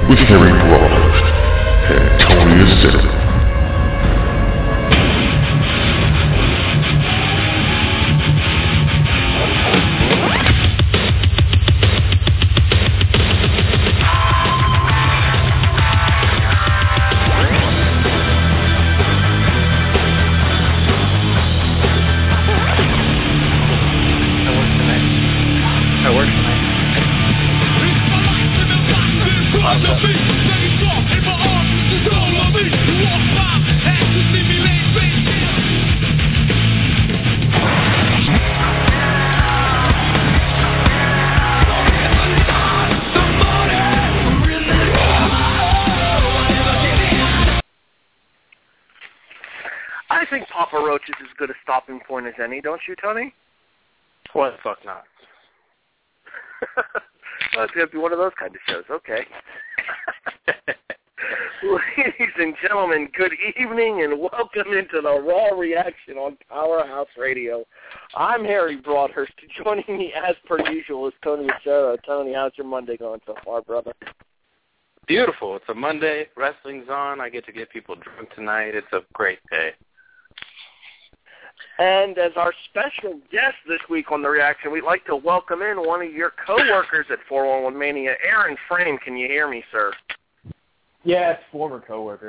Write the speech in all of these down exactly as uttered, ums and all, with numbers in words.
with Harry Broadhurst and Tony Acerra. Is as good a stopping point as any, don't you, Tony? What the fuck not? Well, it's going to be one of those kind of shows. Okay. Ladies and gentlemen, good evening and welcome into the Raw Reaction on Powerhouse Radio. I'm Harry Broadhurst. Joining me as per usual is Tony Acerra. Tony, how's your Monday going so far, brother? Beautiful. It's a Monday. Wrestling's on. I get to get people drunk tonight. It's a great day. And as our special guest this week on The Reaction, we'd like to welcome in one of your co-workers at four one one Mania, Aaron Frame. Can you hear me, sir? Yes, former co-worker.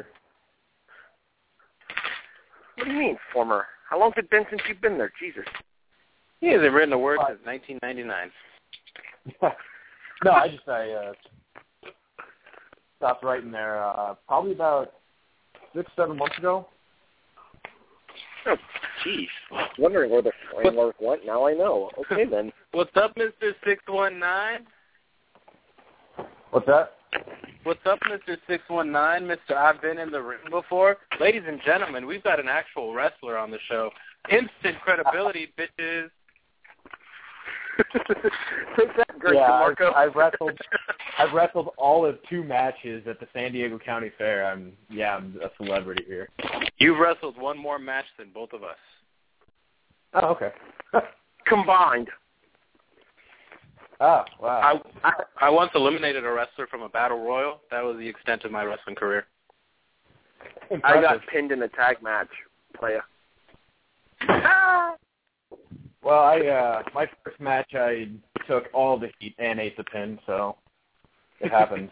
What do you mean, former? How long has it been since you've been there? Jesus. He hasn't written a word since nineteen ninety-nine. No, I just I uh, stopped writing there uh, probably about six, seven months ago. Oh, jeez. Wondering where the framework went. Now I know. Okay, then. What's up, Mister six one nine? What's that? What's up, Mister six one nine? Mister I've been in the ring before. Ladies and gentlemen, we've got an actual wrestler on the show. Instant credibility, bitches. Take that, Greg yeah, DeMarco. I've, I've wrestled. I've wrestled all of two matches at the San Diego County Fair. I'm yeah, I'm a celebrity here. You've wrestled one more match than both of us. Oh, okay. Combined. Oh, wow. I, I once eliminated a wrestler from a battle royal. That was the extent of my wrestling career. Impressive. I got pinned in a tag match, playa. Well, I uh, my first match, I took all the heat and ate the pin, so it happens.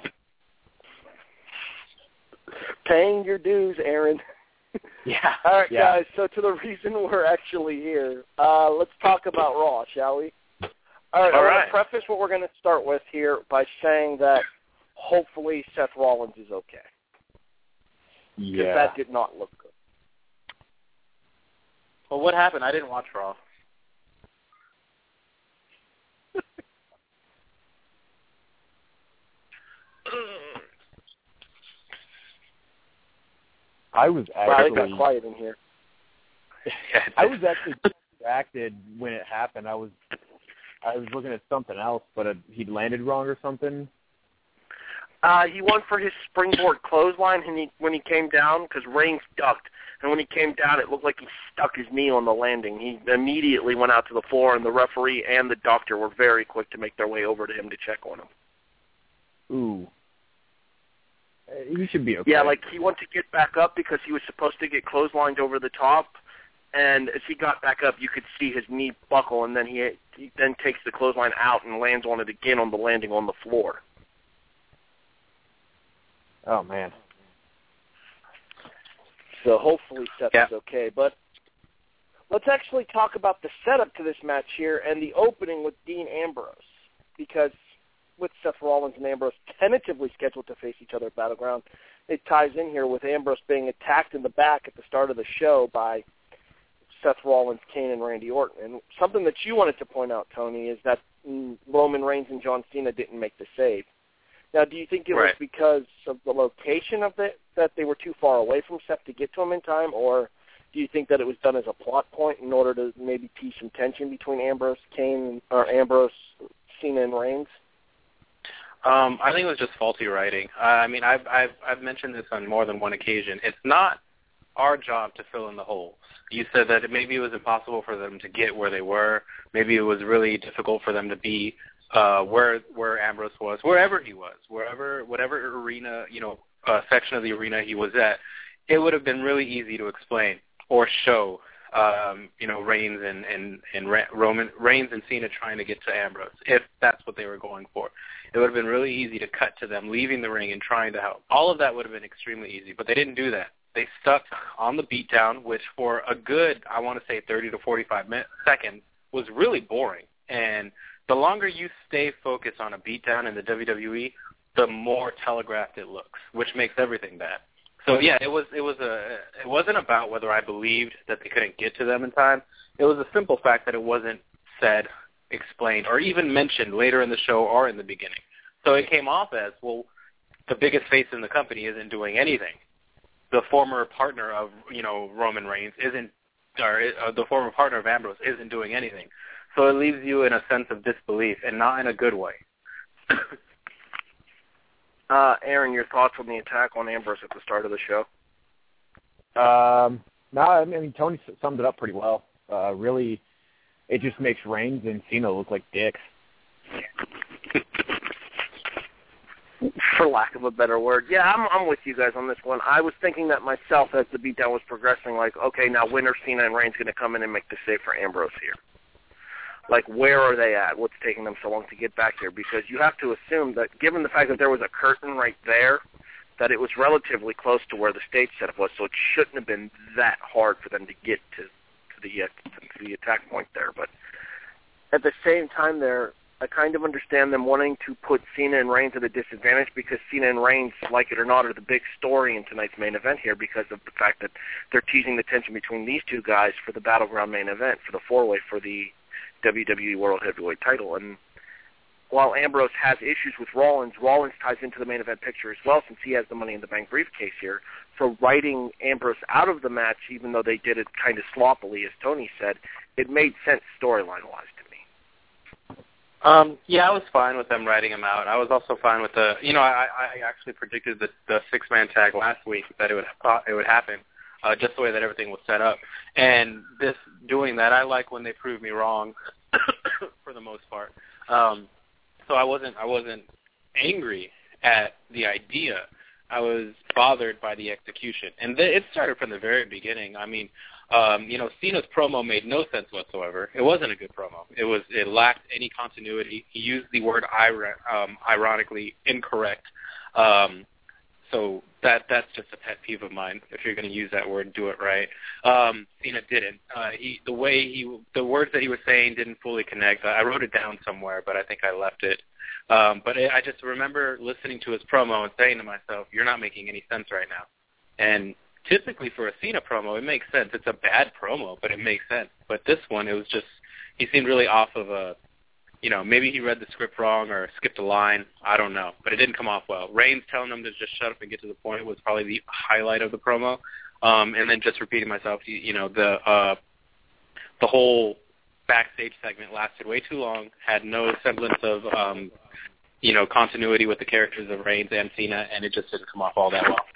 Paying your dues, Aaron. Yeah. All right, yeah. guys, so to the reason we're actually here, uh, let's talk about Raw, shall we? All right, All I right. want to preface what we're going to start with here by saying that hopefully Seth Rollins is okay. Because Yeah. that did not look good. Well, what happened? I didn't watch Raw. I was Wow, actually it got quiet in here. Yeah, I was actually distracted when it happened. I was I was looking at something else, but it, he'd landed wrong or something. Uh, he went for his springboard clothesline and he, when he came down, because Reigns ducked, and when he came down, it looked like he stuck his knee on the landing. He immediately went out to the floor, and the referee and the doctor were very quick to make their way over to him to check on him. Ooh. Uh, He should be okay. Yeah, like he went to get back up because he was supposed to get clotheslined over the top, and as he got back up, you could see his knee buckle, and then he, he then takes the clothesline out and lands on it again on the landing on the floor. Oh, man. So hopefully Seth yeah. is okay. But let's actually talk about the setup to this match here and the opening with Dean Ambrose, because with Seth Rollins and Ambrose tentatively scheduled to face each other at Battleground, it ties in here with Ambrose being attacked in the back at the start of the show by Seth Rollins, Kane, and Randy Orton. And something that you wanted to point out, Tony, is that Roman Reigns and John Cena didn't make the save. Now, do you think it right. was because of the location of it, that they were too far away from Seth to get to him in time, or do you think that it was done as a plot point in order to maybe tease some tension between Ambrose, Kane, or Ambrose, Cena, and Reigns? Um, I think it was just faulty writing. Uh, I mean, I've, I've I've mentioned this on more than one occasion. It's not our job to fill in the holes. You said that it, maybe it was impossible for them to get where they were. Maybe it was really difficult for them to be uh, where where Ambrose was, wherever he was, wherever whatever arena, you know, uh, section of the arena he was at, it would have been really easy to explain or show, um, you know, Reigns and and and Roman Reigns and Cena trying to get to Ambrose if that's what they were going for. It would have been really easy to cut to them leaving the ring and trying to help. All of that would have been extremely easy, but they didn't do that. They stuck on the beatdown, which for a good, I want to say, thirty to forty-five minutes, seconds, was really boring. And the longer you stay focused on a beatdown in the W W E, the more telegraphed it looks, which makes everything bad. So yeah, it was it was a it wasn't about whether I believed that they couldn't get to them in time. It was a simple fact that it wasn't said, explained, or even mentioned later in the show or in the beginning. So it came off as, well, the biggest face in the company isn't doing anything. The former partner of, you know, Roman Reigns isn't, or uh, the former partner of Ambrose isn't doing anything. So it leaves you in a sense of disbelief, and not in a good way. uh, Aaron, your thoughts on the attack on Ambrose at the start of the show? Um, no, I mean, Tony summed it up pretty well. Uh, really, it just makes Reigns and Cena look like dicks. For lack of a better word. Yeah, I'm, I'm with you guys on this one. I was thinking that myself as the beatdown was progressing, like, okay, now when are Cena and Reigns going to come in and make the save for Ambrose here? Like, where are they at? What's taking them so long to get back here? Because you have to assume that given the fact that there was a curtain right there, that it was relatively close to where the stage setup was, so it shouldn't have been that hard for them to get to, to, the, uh, to the attack point there. But at the same time there, I kind of understand them wanting to put Cena and Reigns at a disadvantage because Cena and Reigns, like it or not, are the big story in tonight's main event here because of the fact that they're teasing the tension between these two guys for the Battleground main event, for the four-way for the W W E World Heavyweight title. And while Ambrose has issues with Rollins, Rollins ties into the main event picture as well since he has the Money in the Bank briefcase here. For writing Ambrose out of the match, even though they did it kind of sloppily, as Tony said, it made sense storyline-wise to me. Um, yeah, I was fine with them writing him out. I was also fine with the, you know, I, I actually predicted the, the six-man tag last week that it would it would happen, uh, just the way that everything was set up. And this doing that, I like when they prove me wrong, for the most part. Um, so I wasn't I wasn't angry at the idea. I was bothered by the execution, and th- it started from the very beginning. I mean, um, you know, Cena's promo made no sense whatsoever. It wasn't a good promo. It was it lacked any continuity. He used the word ir- um, ironically incorrect. Um, so that that's just a pet peeve of mine. If you're going to use that word, do it right. Um, Cena didn't. Uh, he the way he the words that he was saying didn't fully connect. I wrote it down somewhere, but I think I left it. Um, but I just remember listening to his promo and saying to myself, "You're not making any sense right now." And typically for a Cena promo, it makes sense. It's a bad promo, but it makes sense. But this one, it was just he seemed really off of a. You know, maybe he read the script wrong or skipped a line. I don't know. But it didn't come off well. Reigns telling him to just shut up and get to the point was probably the highlight of the promo. Um, and then just repeating myself, you, you know, the uh, the whole backstage segment lasted way too long, had no semblance of, um, you know, continuity with the characters of Reigns and Cena, and it just didn't come off all that well.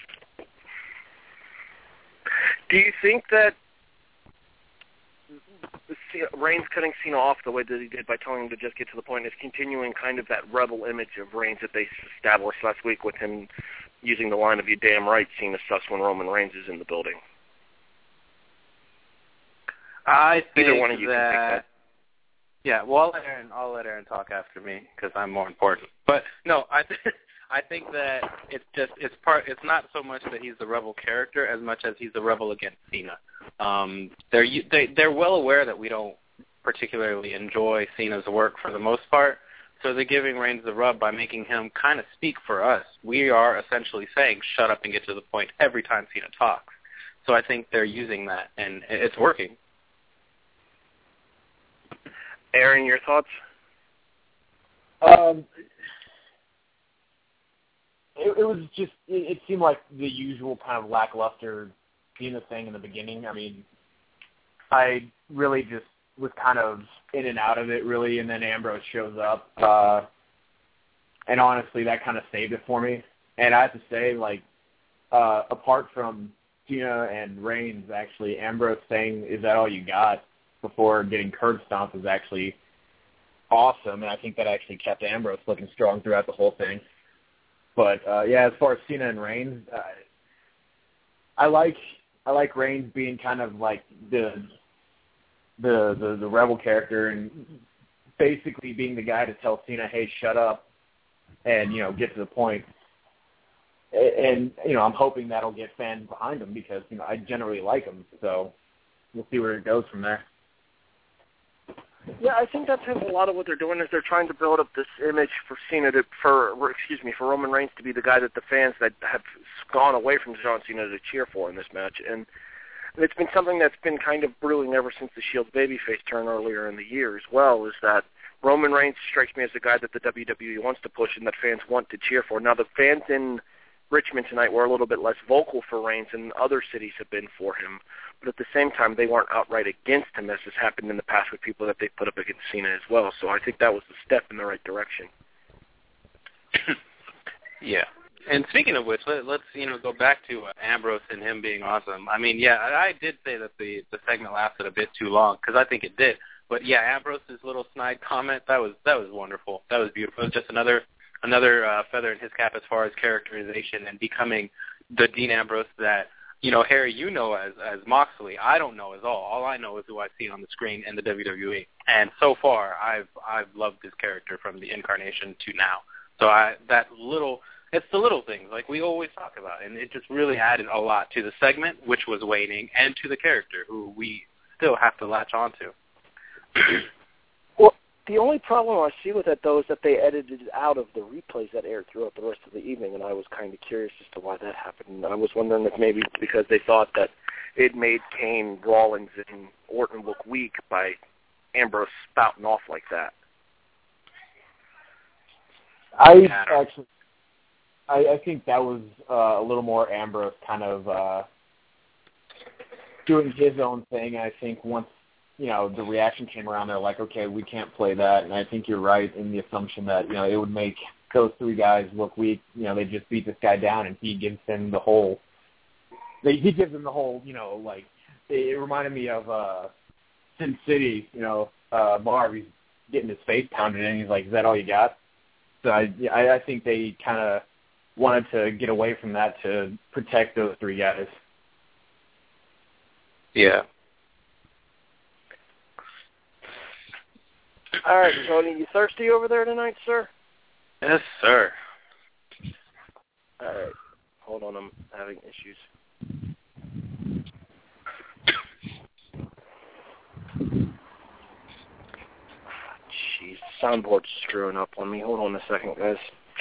Do you think that Reigns cutting Cena off the way that he did by telling him to just get to the point is continuing kind of that rebel image of Reigns that they established last week with him using the line of "you damn right, Cena sus when Roman Reigns is in the building"? I think Either one of you that, can take that. Yeah, well, I'll let Aaron, I'll let Aaron talk after me because I'm more important. But no, I th- I think that it's just it's part. It's not so much that he's the rebel character as much as he's the rebel against Cena. Um, they're they, they're well aware that we don't particularly enjoy Cena's work for the most part, so they're giving Reigns the rub by making him kind of speak for us. We are essentially saying, "Shut up and get to the point" every time Cena talks. So I think they're using that, and it's working. Aaron, your thoughts? Um, it, it was just, it, it seemed like the usual kind of lackluster Cena thing in the beginning. I mean, I really just was kind of in and out of it, really, and then Ambrose shows up. Uh, and honestly, that kind of saved it for me. And I have to say, like, uh, apart from Cena and Reigns, actually, Ambrose saying, "Is that all you got?" before getting curb stomped was actually awesome, and I think that actually kept Ambrose looking strong throughout the whole thing. But uh, yeah, as far as Cena and Reigns, uh, I like I like Reigns being kind of like the the the, the rebel character and basically being the guy to tell Cena, "Hey, shut up," and you know, get to the point. And you know, I'm hoping that'll get fans behind him because you know I generally like him. So we'll see where it goes from there. Yeah, I think that's a lot of what they're doing is they're trying to build up this image for Cena to, for excuse me, for Roman Reigns to be the guy that the fans that have gone away from John Cena to cheer for in this match, and it's been something that's been kind of brewing ever since the Shield's babyface turn earlier in the year as well. Is that Roman Reigns strikes me as the guy that the W W E wants to push and that fans want to cheer for. Now the fans in Richmond tonight were a little bit less vocal for Reigns than other cities have been for him. But at the same time, they weren't outright against him, as has happened in the past with people that they put up against Cena as well. So I think that was a step in the right direction. Yeah. And speaking of which, let, let's you know go back to uh, Ambrose and him being awesome. I mean, yeah, I, I did say that the, the segment lasted a bit too long, because I think it did. But yeah, Ambrose's little snide comment, that was that was wonderful. That was beautiful. It was just another another uh, feather in his cap as far as characterization and becoming the Dean Ambrose that, you know, Harry, you know as as Moxley. I don't know as all. All I know is who I see on the screen in the W W E. And so far, I've I've loved his character from the incarnation to now. So I that little, it's the little things like we always talk about, and it just really added a lot to the segment, which was waning, and to the character, who we still have to latch onto. Well, the only problem I see with that, though, is that they edited it out of the replays that aired throughout the rest of the evening, and I was kind of curious as to why that happened. And I was wondering if maybe because they thought that it made Kane, Rollins, and Orton look weak by Ambrose spouting off like that. I actually, I, I think that was uh, a little more Ambrose kind of uh, doing his own thing. I think once, you know, the reaction came around, they're like, okay, we can't play that. And I think you're right in the assumption that, you know, it would make those three guys look weak. You know, they just beat this guy down, and he gives them the whole, they, he gives them the whole, you know, like, it, it reminded me of uh, Sin City, you know, uh, Marv, he's getting his face pounded in, and he's like, is that all you got? So I, I, I think they kind of wanted to get away from that to protect those three guys. Yeah. All right, Tony, you thirsty over there tonight, sir? Yes, sir. All right. Hold on, I'm having issues. Jeez, soundboard's screwing up on me. Hold on a second, guys.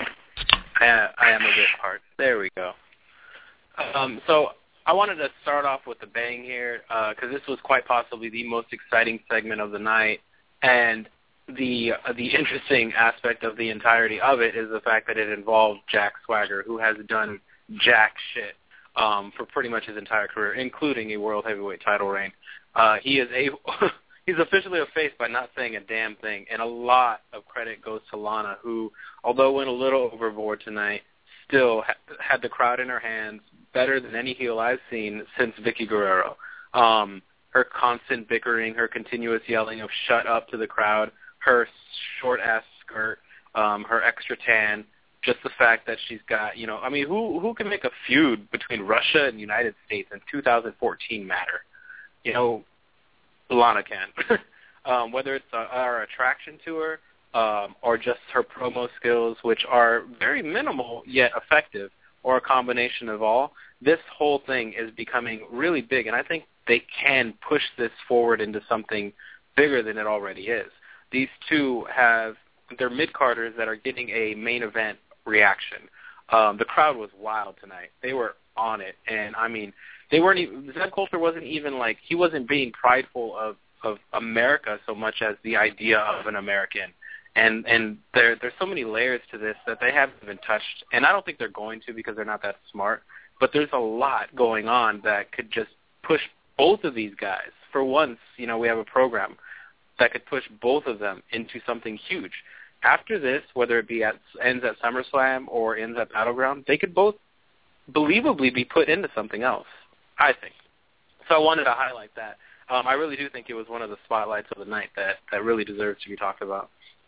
I, I am a bit hard. There we go. Um, so I wanted to start off with a bang here, because uh, this was quite possibly the most exciting segment of the night, and the uh, the interesting aspect of the entirety of it is the fact that it involved Jack Swagger, who has done jack shit um, for pretty much his entire career, including a World Heavyweight title reign. Uh, he is able, he's officially a face by not saying a damn thing, and a lot of credit goes to Lana, who, although went a little overboard tonight, still ha- had the crowd in her hands better than any heel I've seen since Vicky Guerrero. Um, her constant bickering, her continuous yelling of shut up to the crowd, her short-ass skirt, um, her extra tan, just the fact that she's got, you know, I mean, who who can make a feud between Russia and the United States in two thousand fourteen matter? You know, Lana can. um, whether it's uh, our attraction to her um, or just her promo skills, which are very minimal yet effective, or a combination of all, this whole thing is becoming really big, and I think they can push this forward into something bigger than it already is. These two have, they're mid-carders that are getting a main event reaction. Um, the crowd was wild tonight. They were on it, and I mean, they weren't even, Zeb Coulter wasn't even like, he wasn't being prideful of, of America so much as the idea of an American. And and there there's so many layers to this that they haven't even touched, and I don't think they're going to because they're not that smart, but there's a lot going on that could just push both of these guys. For once, you know, we have a program that could push both of them into something huge. After this, whether it be at ends at SummerSlam or ends at Battleground, they could both believably be put into something else, I think. So I wanted to highlight that. Um, I really do think it was one of the spotlights of the night that, that really deserves to be talked about.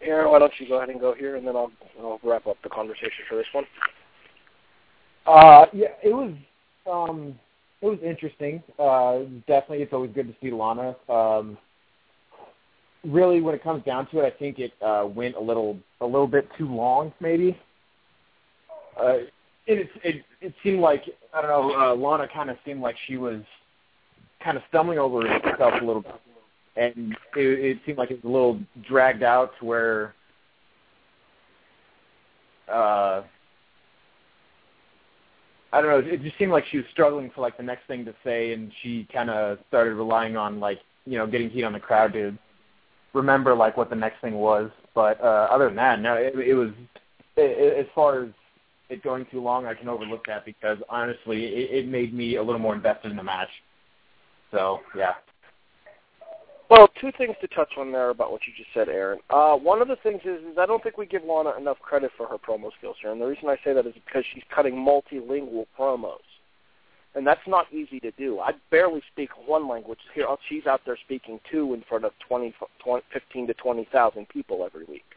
Aaron, why don't you go ahead and go here, and then I'll, I'll wrap up the conversation for this one. Uh, yeah, it was um, it was interesting. Uh, definitely, it's always good to see Lana. Um, really, when it comes down to it, I think it uh, went a little a little bit too long, maybe. Uh, it, it it seemed like I don't know. Uh, Lana kind of seemed like she was kind of stumbling over herself a little bit, and it, it seemed like it was a little dragged out to where. Uh, I don't know. It just seemed like she was struggling for like the next thing to say, and she kind of started relying on like you know getting heat on the crowd to remember like what the next thing was. But uh, other than that, no, it, it was it, as far as it going too long, I can overlook that because honestly, it, it made me a little more invested in the match. So yeah. Well, two things to touch on there about what you just said, Aaron. Uh, one of the things is, is I don't think we give Lana enough credit for her promo skills here, and the reason I say that is because she's cutting multilingual promos, and that's not easy to do. I barely speak one language. Here, she's out there speaking two in front of twenty, fifteen to twenty thousand people every week.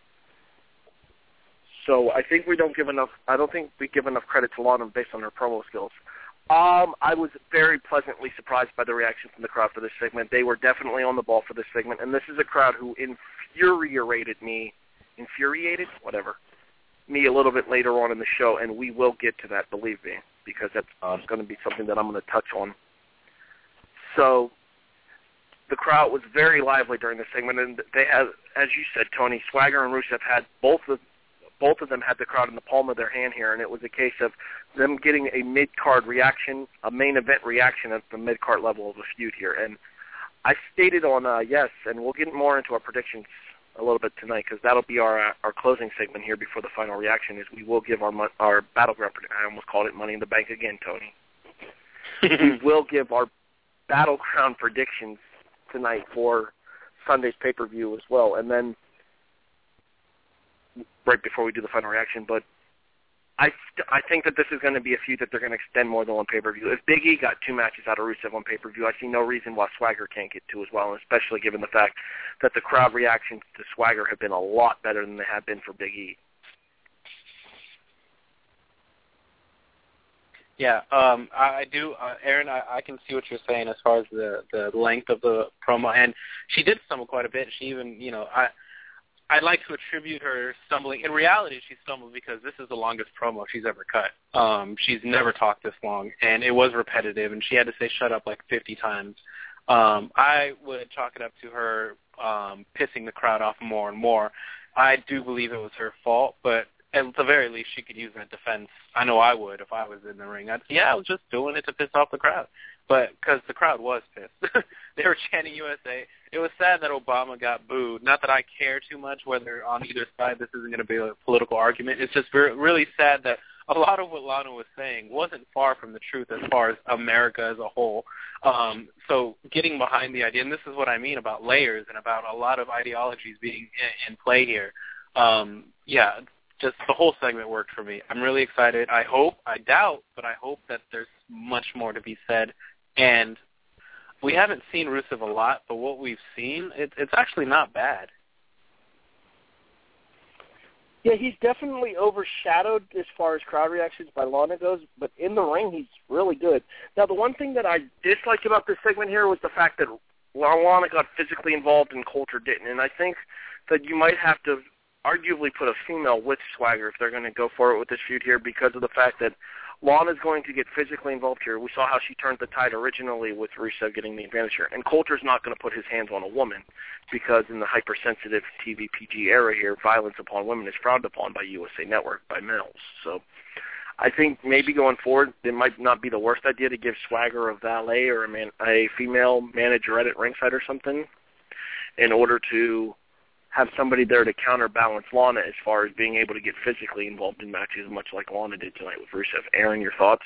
So I think we don't give enough. I don't think we give enough credit to Lana based on her promo skills. Um, I was very pleasantly surprised by the reaction from the crowd for this segment. They were definitely on the ball for this segment, and this is a crowd who infuriated me, infuriated, whatever, me a little bit later on in the show, and we will get to that, believe me, because that's uh, going to be something that I'm going to touch on. So the crowd was very lively during the segment, and they had, as you said, Tony, Swagger and Rusev had both of Both of them had the crowd in the palm of their hand here, and it was a case of them getting a mid-card reaction, a main event reaction at the mid-card level of a feud here. And I stated on uh, Yes, and we'll get more into our predictions a little bit tonight because that'll be our uh, our closing segment here before the final reaction is we will give our our Battleground prediction. I almost called it Money in the Bank again, Tony. We will give our Battleground predictions tonight for Sunday's pay-per-view as well. And then right before we do the final reaction, but I st- I think that this is going to be a feud that they're going to extend more than one pay-per-view. If Big E got two matches out of Rusev on pay-per-view, I see no reason why Swagger can't get two as well, and especially given the fact that the crowd reactions to Swagger have been a lot better than they have been for Big E. Yeah, um, I, I do, uh, Aaron. I, I can see what you're saying as far as the the length of the promo, and she did stumble quite a bit. She even, you know, I. I'd like to attribute her stumbling. In reality, she stumbled because this is the longest promo she's ever cut. Um, she's never talked this long, and it was repetitive, and she had to say shut up like fifty times. Um, I would chalk it up to her um, pissing the crowd off more and more. I do believe it was her fault, but at the very least, she could use that defense. I know I would if I was in the ring. I'd say, yeah, I was just doing it to piss off the crowd. But because the crowd was pissed. They were chanting U S A. It was sad that Obama got booed. Not that I care too much whether on either side this isn't going to be a political argument. It's just very, really sad that a lot of what Lana was saying wasn't far from the truth as far as America as a whole. Um, so getting behind the idea, and this is what I mean about layers and about a lot of ideologies being in, in play here. Um, yeah, just the whole segment worked for me. I'm really excited. I hope, I doubt, but I hope that there's much more to be said. And we haven't seen Rusev a lot, but what we've seen, it, it's actually not bad. Yeah, he's definitely overshadowed as far as crowd reactions by Lana goes, but in the ring, he's really good. Now, the one thing that I disliked about this segment here was the fact that Lana got physically involved and Coulter didn't, and I think that you might have to arguably put a female with Swagger if they're going to go for it with this feud here because of the fact that Lana's going to get physically involved here. We saw how she turned the tide originally with Rusev getting the advantage here. And Coulter's not going to put his hands on a woman because in the hypersensitive T V P G era here, violence upon women is frowned upon by U S A Network, by males. So I think maybe going forward, it might not be the worst idea to give Swagger a valet or a, man, a female managerette at ringside or something in order to have somebody there to counterbalance Lana as far as being able to get physically involved in matches, much like Lana did tonight with Rusev. Aaron, your thoughts?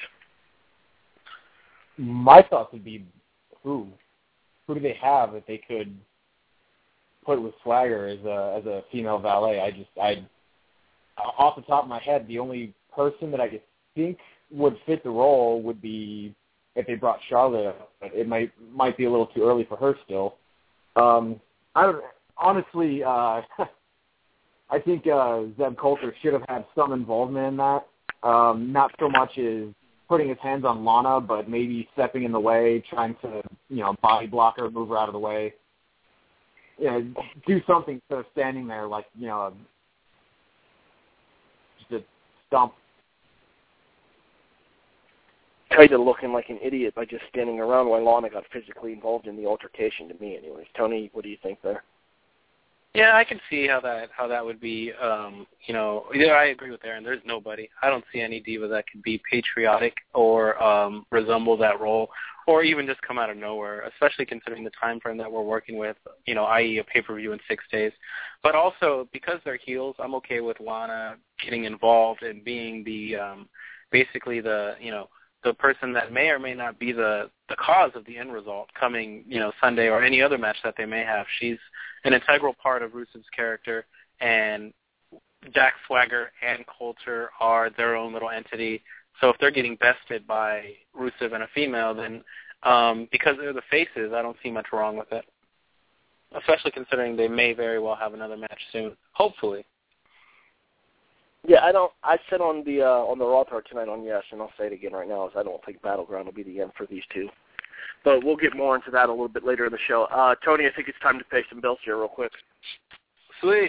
My thoughts would be who? Who do they have that they could put with Swagger as a as a female valet? I just, I, off the top of my head, the only person that I could think would fit the role would be if they brought Charlotte up. But it might might be a little too early for her still. Um, I don't. Honestly, uh, I think uh, Zeb Coulter should have had some involvement in that. Um, not so much as putting his hands on Lana, but maybe stepping in the way, trying to, you know, body block her, move her out of the way. You know, do something instead of standing there like, you know, just a stump. Kind of looking like an idiot by just standing around while Lana got physically involved in the altercation to me anyways. Tony, what do you think there? Yeah, I can see how that how that would be. Um, you know, yeah, I agree with Aaron. There's nobody. I don't see any diva that could be patriotic or um, resemble that role, or even just come out of nowhere. Especially considering the time frame that we're working with. You know, that is, a pay-per-view in six days. But also because they're heels, I'm okay with Lana getting involved and being the um, basically the you know the person that may or may not be the the cause of the end result coming you know Sunday or any other match that they may have. She's an integral part of Rusev's character, and Jack Swagger and Coulter are their own little entity. So if they're getting bested by Rusev and a female, then um, because they're the faces, I don't see much wrong with it, especially considering they may very well have another match soon, hopefully. Yeah, I don't. I said on the uh, on the Raw Talk tonight on Yes, and I'll say it again right now, is I don't think Battleground will be the end for these two. But we'll get more into that a little bit later in the show. Uh, Tony, I think it's time to pay some bills here real quick. Sweet.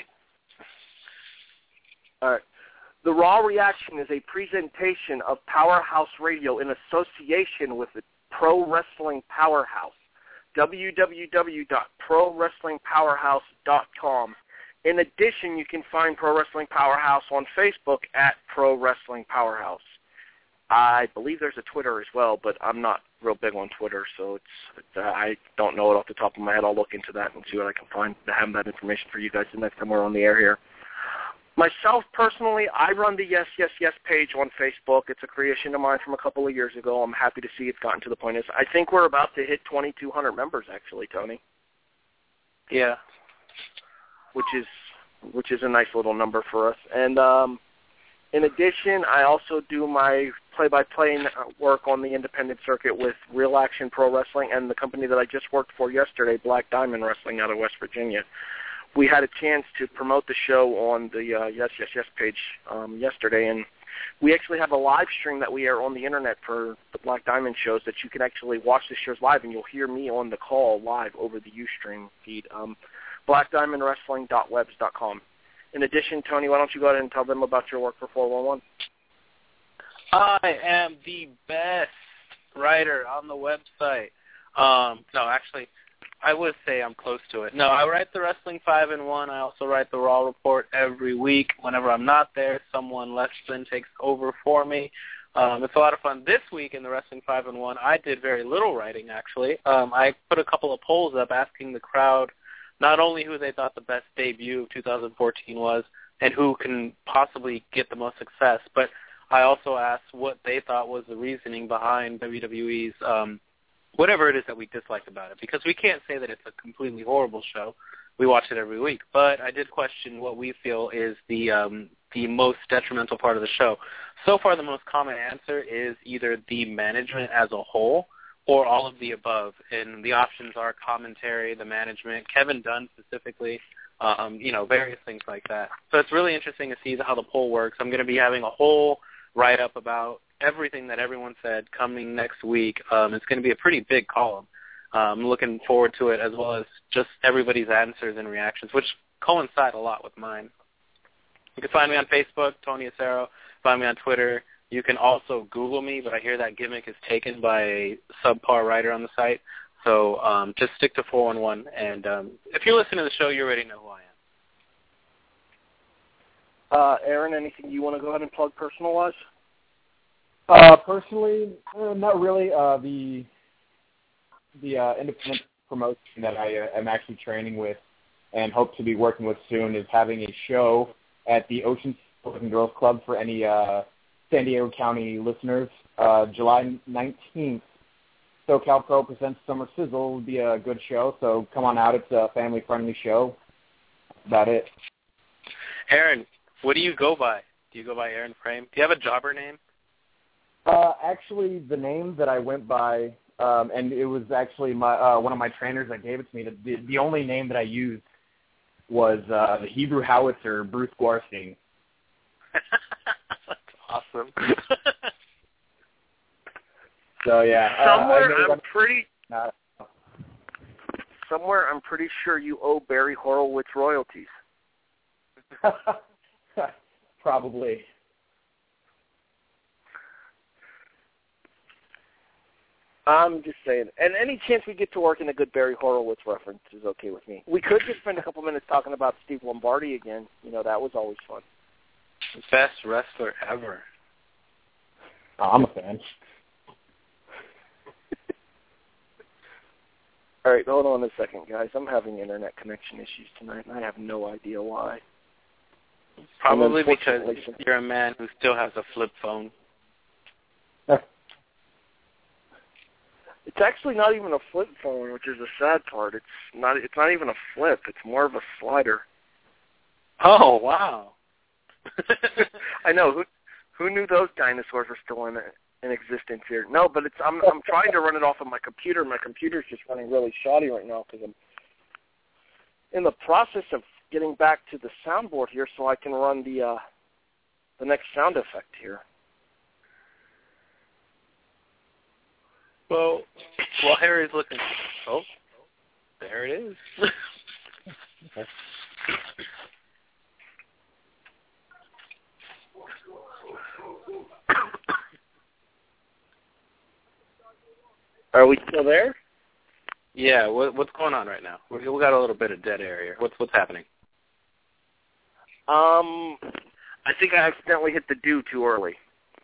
All right. The Raw Reaction is a presentation of Powerhouse Radio in association with the Pro Wrestling Powerhouse. w w w dot pro wrestling powerhouse dot com. In addition, you can find Pro Wrestling Powerhouse on Facebook at Pro Wrestling Powerhouse. I believe there's a Twitter as well, but I'm not real big on Twitter, so it's, it's uh, I don't know it off the top of my head. I'll look into that and see what I can find to have that information for you guys the next time we're on the air here. Myself, personally, I run the Yes, Yes, Yes page on Facebook. It's a creation of mine from a couple of years ago. I'm happy to see it's gotten to the point. Is I think we're about to hit twenty-two hundred members, actually, Tony. Yeah. Which is which is a nice little number for us. And um, in addition, I also do my play-by-play work on the independent circuit with Real Action Pro Wrestling and the company that I just worked for yesterday, Black Diamond Wrestling out of West Virginia. We had a chance to promote the show on the uh, Yes, Yes, Yes page um, yesterday, and we actually have a live stream that we air on the Internet for the Black Diamond shows that you can actually watch the shows live, and you'll hear me on the call live over the Ustream feed, um, black diamond wrestling dot webs dot com. In addition, Tony, why don't you go ahead and tell them about your work for four one one? I am the best writer on the website. Um, no, actually, I would say I'm close to it. No, I write the Wrestling five in one. I also write the Raw Report every week. Whenever I'm not there, someone less than takes over for me. Um, it's a lot of fun. This week in the Wrestling five in one, I did very little writing, actually. Um, I put a couple of polls up asking the crowd not only who they thought the best debut of two thousand fourteen was and who can possibly get the most success, but I also asked what they thought was the reasoning behind W W E's um, whatever it is that we disliked about it, because we can't say that it's a completely horrible show. We watch it every week. But I did question what we feel is the um, the most detrimental part of the show. So far, the most common answer is either the management as a whole or all of the above. And the options are commentary, the management, Kevin Dunn specifically, um, you know, various things like that. So it's really interesting to see how the poll works. I'm going to be having a whole write-up about everything that everyone said coming next week. Um, it's going to be a pretty big column. Um, I'm looking forward to it, as well as just everybody's answers and reactions, which coincide a lot with mine. You can find me on Facebook, Tony Acero. Find me on Twitter. You can also Google me, but I hear that gimmick is taken by a subpar writer on the site. So um, just stick to four one one. And um, if you're listening to the show, you already know who I am. Uh, Aaron, anything you want to go ahead and plug personal-wise? Uh, personally, uh, not really. Uh, the the uh, independent promotion that I uh, am actually training with and hope to be working with soon is having a show at the Ocean Boys and Girls Club for any uh, San Diego County listeners. Uh, July nineteenth, SoCal Pro presents Summer Sizzle will be a good show, so come on out. It's a family-friendly show. That's about it. Aaron, what do you go by? Do you go by Aaron Frame? Do you have a jobber name? Uh, actually, the name that I went by, um, and it was actually my uh, one of my trainers that gave it to me, the, the only name that I used was uh, the Hebrew Howitzer, Bruce Goldstein. That's awesome. So yeah, somewhere uh, I I'm pretty. Uh, somewhere I'm pretty sure you owe Barry Horowitz royalties. Probably. I'm just saying. And any chance we get to work in a good Barry Horowitz reference is okay with me. We could just spend a couple minutes talking about Steve Lombardi again. You know, that was always fun. Best wrestler ever. Oh, I'm a fan. All right, hold on a second, guys. I'm having internet connection issues tonight, and I have no idea why. Probably because you're a man who still has a flip phone. It's actually not even a flip phone, which is the sad part. It's not. It's not even a flip. It's more of a slider. Oh wow! I know. Who who knew those dinosaurs were still in in existence here? No, but it's. I'm I'm trying to run it off of my computer. My computer's just running really shoddy right now because I'm in the process of getting back to the soundboard here, so I can run the uh, the next sound effect here. Well, while Harry's looking, oh, there it is. Are we still there? Yeah. What, what's going on right now? We we got a little bit of dead air here. What's what's happening? Um, I think I accidentally hit the do too early.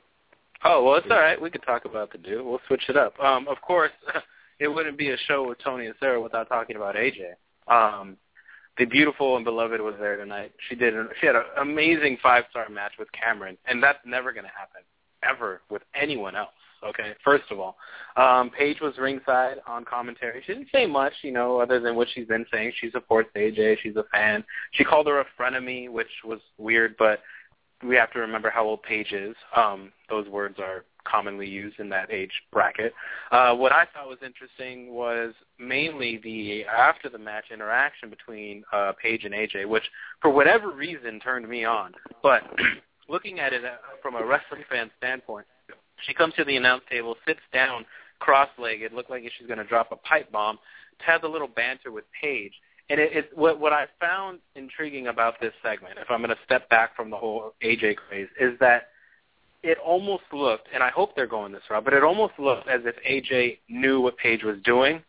Oh, well, it's all right. We could talk about the do. We'll switch it up. Um, of course, it wouldn't be a show with Tony and Sarah without talking about A J. Um, the beautiful and beloved was there tonight. She did. She had an amazing five-star match with Cameron, and that's never going to happen ever with anyone else. Okay, first of all, um, Paige was ringside on commentary. She didn't say much, you know, other than what she's been saying. She supports A J. She's a fan. She called her a frenemy, which was weird, but we have to remember how old Paige is. Um, those words are commonly used in that age bracket. Uh, what I thought was interesting was mainly the after the match interaction between uh, Paige and A J, which for whatever reason turned me on. But looking at it from a wrestling fan standpoint, she comes to the announce table, sits down cross-legged, looked like she's going to drop a pipe bomb, has a little banter with Paige. And it, it, what, what I found intriguing about this segment, if I'm going to step back from the whole A J craze, is that it almost looked, and I hope they're going this route, but it almost looked as if A J knew what Paige was doing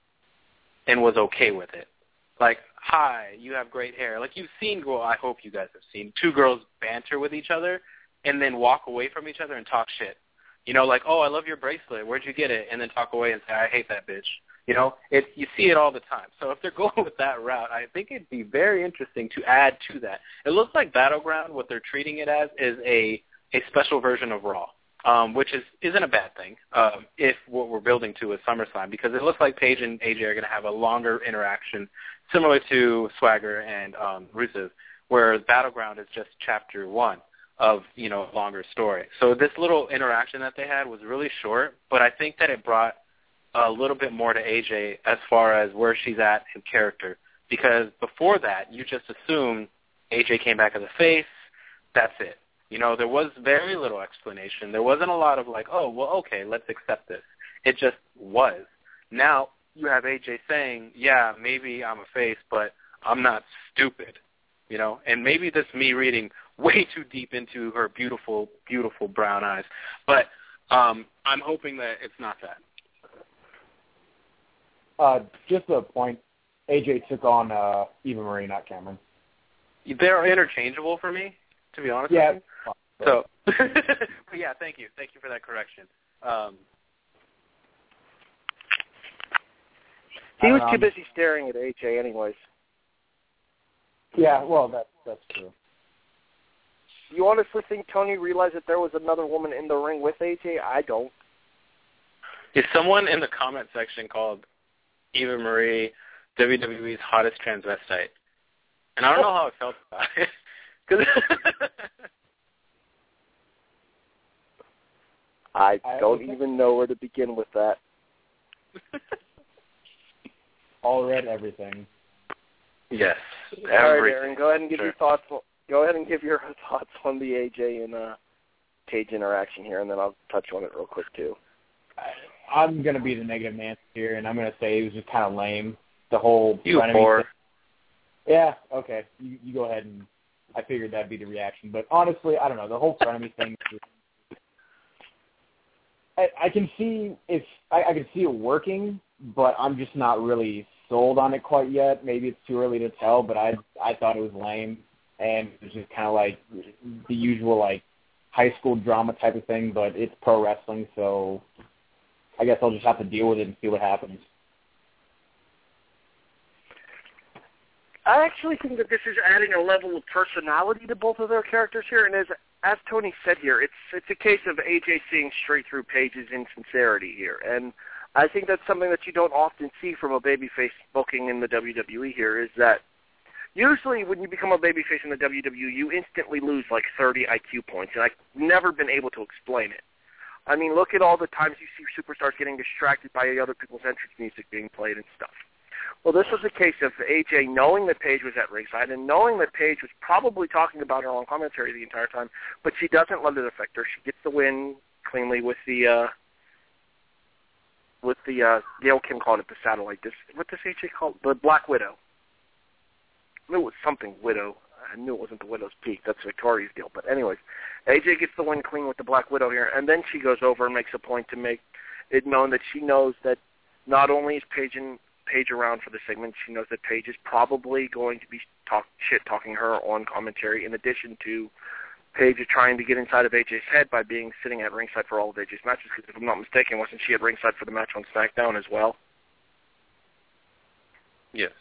and was okay with it. Like, hi, you have great hair. Like, you've seen, well, I hope you guys have seen, two girls banter with each other and then walk away from each other and talk shit. You know, like, oh, I love your bracelet. Where'd you get it? And then talk away and say, I hate that bitch. You know, it, you see it all the time. So if they're going with that route, I think it'd be very interesting to add to that. It looks like Battleground, what they're treating it as, is a, a special version of Raw, um, which is, isn't a bad thing um, if what we're building to is SummerSlam, because it looks like Paige and A J are going to have a longer interaction, similar to Swagger and um, Rusev, whereas Battleground is just chapter one of, you know, a longer story. So this little interaction that they had was really short, but I think that it brought a little bit more to A J as far as where she's at in character. Because before that, you just assume A J came back as a face, that's it. You know, there was very little explanation. There wasn't a lot of like, oh, well, okay, let's accept this. It just was. Now you have A J saying, yeah, maybe I'm a face, but I'm not stupid. You know, and maybe this me reading way too deep into her beautiful, beautiful brown eyes. But um, I'm hoping that it's not that. Uh, just a point, A J took on uh, Eva Marie, not Cameron. They're interchangeable for me, to be honest yeah. with you. So, but yeah, thank you. Thank you for that correction. Um, he was um, too busy staring at A J anyways. Yeah, well, that, that's true. You honestly think Tony realized that there was another woman in the ring with A J? I don't. Is someone in the comment section called Eva Marie W W E's hottest transvestite? And I don't know how I felt about it. Cause I don't even know where to begin with that. All read everything. Yes, All right, Everything. Aaron, go ahead and give Sure. your thoughts. Go ahead and give your thoughts on the A J and uh, Paige interaction here, and then I'll touch on it real quick too. I, I'm going to be the negative Nancy here, and I'm going to say it was just kind of lame. The whole You frenemy whore. thing. Yeah, okay. You, you go ahead, and I figured that'd be the reaction. But honestly, I don't know. The whole frenemy thing. I, I can see if I, I can see it working, but I'm just not really sold on it quite yet. Maybe it's too early to tell, but I I thought it was lame, and it was just kind of like the usual like high school drama type of thing. But it's pro wrestling, so I guess I'll just have to deal with it and see what happens. I actually think that this is adding a level of personality to both of their characters here, and as as Tony said here, it's it's a case of A J seeing straight through Paige's insincerity here, and I think that's something that you don't often see from a babyface booking in the W W E here, is that usually when you become a babyface in the W W E, you instantly lose like thirty I Q points, and I've never been able to explain it. I mean, look at all the times you see superstars getting distracted by other people's entrance music being played and stuff. Well, this was a case of A J knowing that Paige was at ringside and knowing that Paige was probably talking about her on commentary the entire time, but she doesn't let it affect her. She gets the win cleanly with the uh, with the uh, Gail Kim called it the satellite. This what does A J call it? The Black Widow. I knew it was something Widow. I knew it wasn't the Widow's Peak. That's Victoria's deal. But anyways, A J gets the win clean with the Black Widow here, and then she goes over and makes a point to make it known that she knows that not only is Paige and Paige around for the segment, she knows that Paige is probably going to be talk shit talking her on commentary, in addition to Paige is trying to get inside of A J's head by being sitting at ringside for all of A J's matches, because if I'm not mistaken, wasn't she at ringside for the match on SmackDown as well? Yes.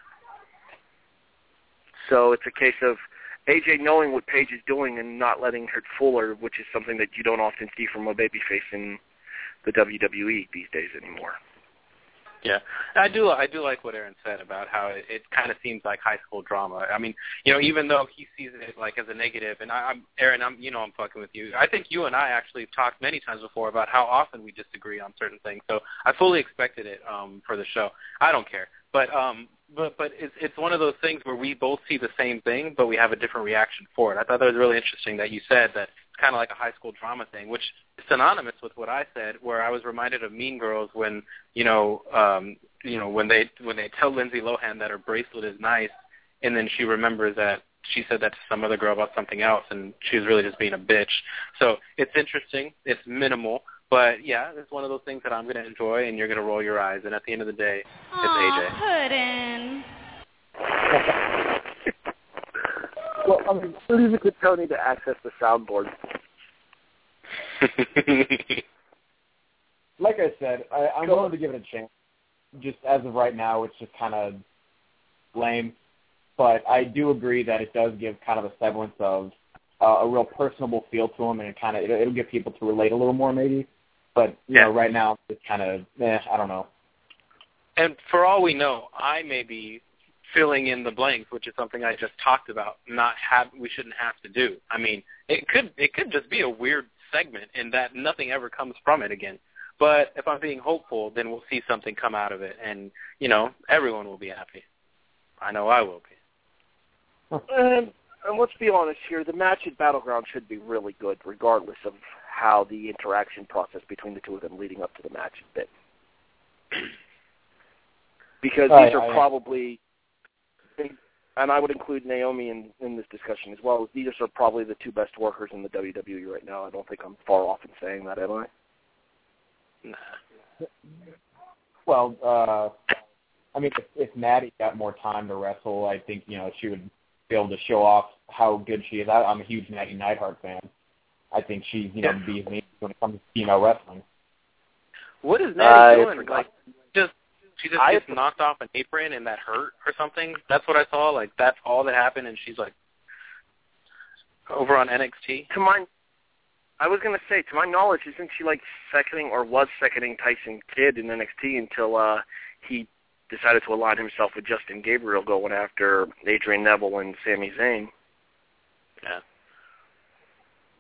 So it's a case of A J knowing what Paige is doing and not letting her fool her, which is something that you don't often see from a babyface in the W W E these days anymore. Yeah, I do. I do like what Aaron said about how it, it kind of seems like high school drama. I mean, you know, even though he sees it like as a negative, and I, I'm Aaron, I'm you know, I'm fucking with you. I think you and I actually talked many times before about how often we disagree on certain things. So I fully expected it um, for the show. I don't care, but um, but but it's it's one of those things where we both see the same thing, but we have a different reaction for it. I thought that was really interesting that you said that it's kind of like a high school drama thing, which is synonymous with what I said, where I was reminded of Mean Girls when, you know, um, you know, when they when they tell Lindsay Lohan that her bracelet is nice, and then she remembers that she said that to some other girl about something else, and she was really just being a bitch. So it's interesting. It's minimal. But, yeah, it's one of those things that I'm going to enjoy, and you're going to roll your eyes. And at the end of the day, Aww, it's A J. Puddin'. Well, I mean, leave it to Tony to access the soundboard. Like I said, I, I'm willing to give it a chance. Just as of right now, it's just kind of lame. But I do agree that it does give kind of a semblance of uh, a real personable feel to them, and it kind of it'll, it'll get people to relate a little more, maybe. But you yeah. know, right now it's kind of eh, I don't know. And for all we know, I may be filling in the blanks, which is something I just talked about. Not have we shouldn't have to do. I mean, it could it could just be a weird segment, and that nothing ever comes from it again. But if I'm being hopeful, then we'll see something come out of it, and you know, everyone will be happy. I know I will be. And, and let's be honest here, the match at Battleground should be really good, regardless of how the interaction process between the two of them leading up to the match has been. Because uh, these are I, probably, and I would include Naomi in, in this discussion as well, these are probably the two best workers in the W W E right now. I don't think I'm far off in saying that, am I? Nah. Well, uh, I mean, if, if Natty got more time to wrestle, I think, you know, she would be able to show off how good she is. I, I'm a huge Natty Neidhart fan. I think she's, you know, Yeah. beats me when it comes to female wrestling. What is Natty Uh, doing? it's- Like, just she just I- gets knocked off an apron and that hurt or something? That's what I saw. Like, that's all that happened, and she's like over on N X T. To my, I was going to say, to my knowledge, isn't she like seconding or was seconding Tyson Kidd in N X T until uh, he decided to align himself with Justin Gabriel going after Adrian Neville and Sami Zayn? Yeah.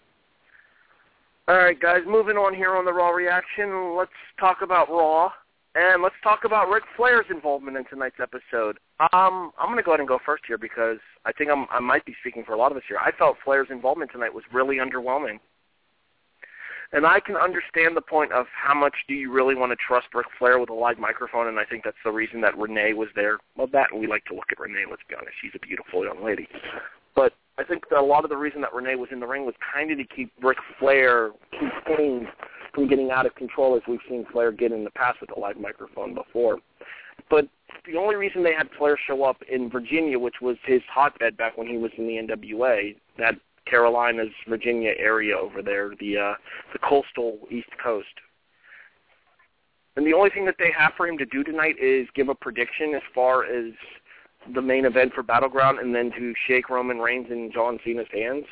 All right, guys, moving on here on the Raw reaction. Let's talk about Raw. And let's talk about Ric Flair's involvement in tonight's episode. Um, I'm going to go ahead and go first here because I think I'm, I might be speaking for a lot of us here. I felt Flair's involvement tonight was really underwhelming. And I can understand the point of how much do you really want to trust Ric Flair with a live microphone, and I think that's the reason that Renee was there. Well, that, and we like to look at Renee, let's be honest. She's a beautiful young lady. But I think that a lot of the reason that Renee was in the ring was kind of to keep Ric Flair contained from getting out of control, as we've seen Flair get in the past with a live microphone before. But the only reason they had Flair show up in Virginia, which was his hotbed back when he was in the N W A, that Carolinas, Virginia area over there, the uh, the coastal East Coast. And the only thing that they have for him to do tonight is give a prediction as far as the main event for Battleground, and then to shake Roman Reigns in John Cena's hands.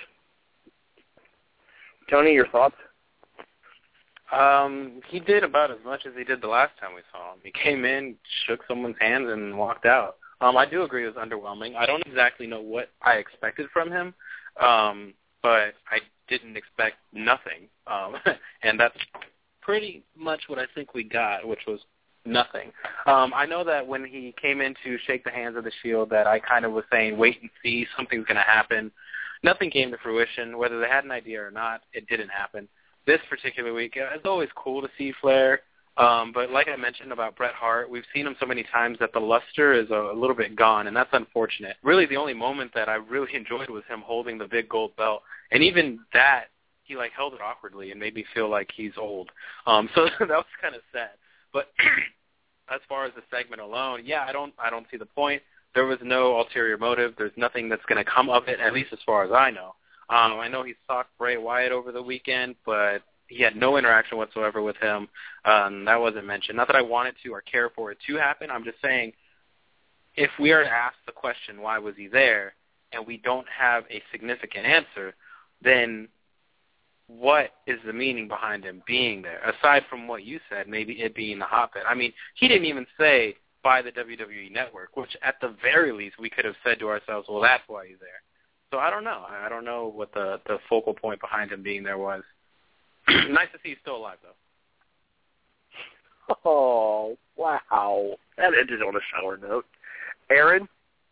Tony, your thoughts? Um, he did about as much as he did the last time we saw him. He came in, shook someone's hands, and walked out. Um, I do agree it was underwhelming. I don't exactly know what I expected from him, um, but I didn't expect nothing. Um, and that's pretty much what I think we got, which was nothing. Um, I know that when he came in to shake the hands of the Shield that I kind of was saying, wait and see, something's going to happen. Nothing came to fruition. Whether they had an idea or not, it didn't happen. This particular week, it's always cool to see Flair, um, but like I mentioned about Bret Hart, we've seen him so many times that the luster is a, a little bit gone, and that's unfortunate. Really, the only moment that I really enjoyed was him holding the big gold belt, and even that, he like held it awkwardly and made me feel like he's old. Um, so that was kind of sad. But as far as the segment alone, yeah, I don't, I don't see the point. There was no ulterior motive. There's nothing that's going to come of it, at least as far as I know. Um, I know he socked Bray Wyatt over the weekend, but he had no interaction whatsoever with him. Um, that wasn't mentioned. Not that I wanted to or care for it to happen. I'm just saying if we are to ask the question, why was he there, and we don't have a significant answer, then what is the meaning behind him being there, aside from what you said, maybe it being the hotbed? I mean, he didn't even say by the W W E Network, which at the very least we could have said to ourselves, well, that's why he's there. So I don't know. I don't know what the, the focal point behind him being there was. Nice to see he's still alive, though. Oh, wow. That ended on a sour note. Aaron?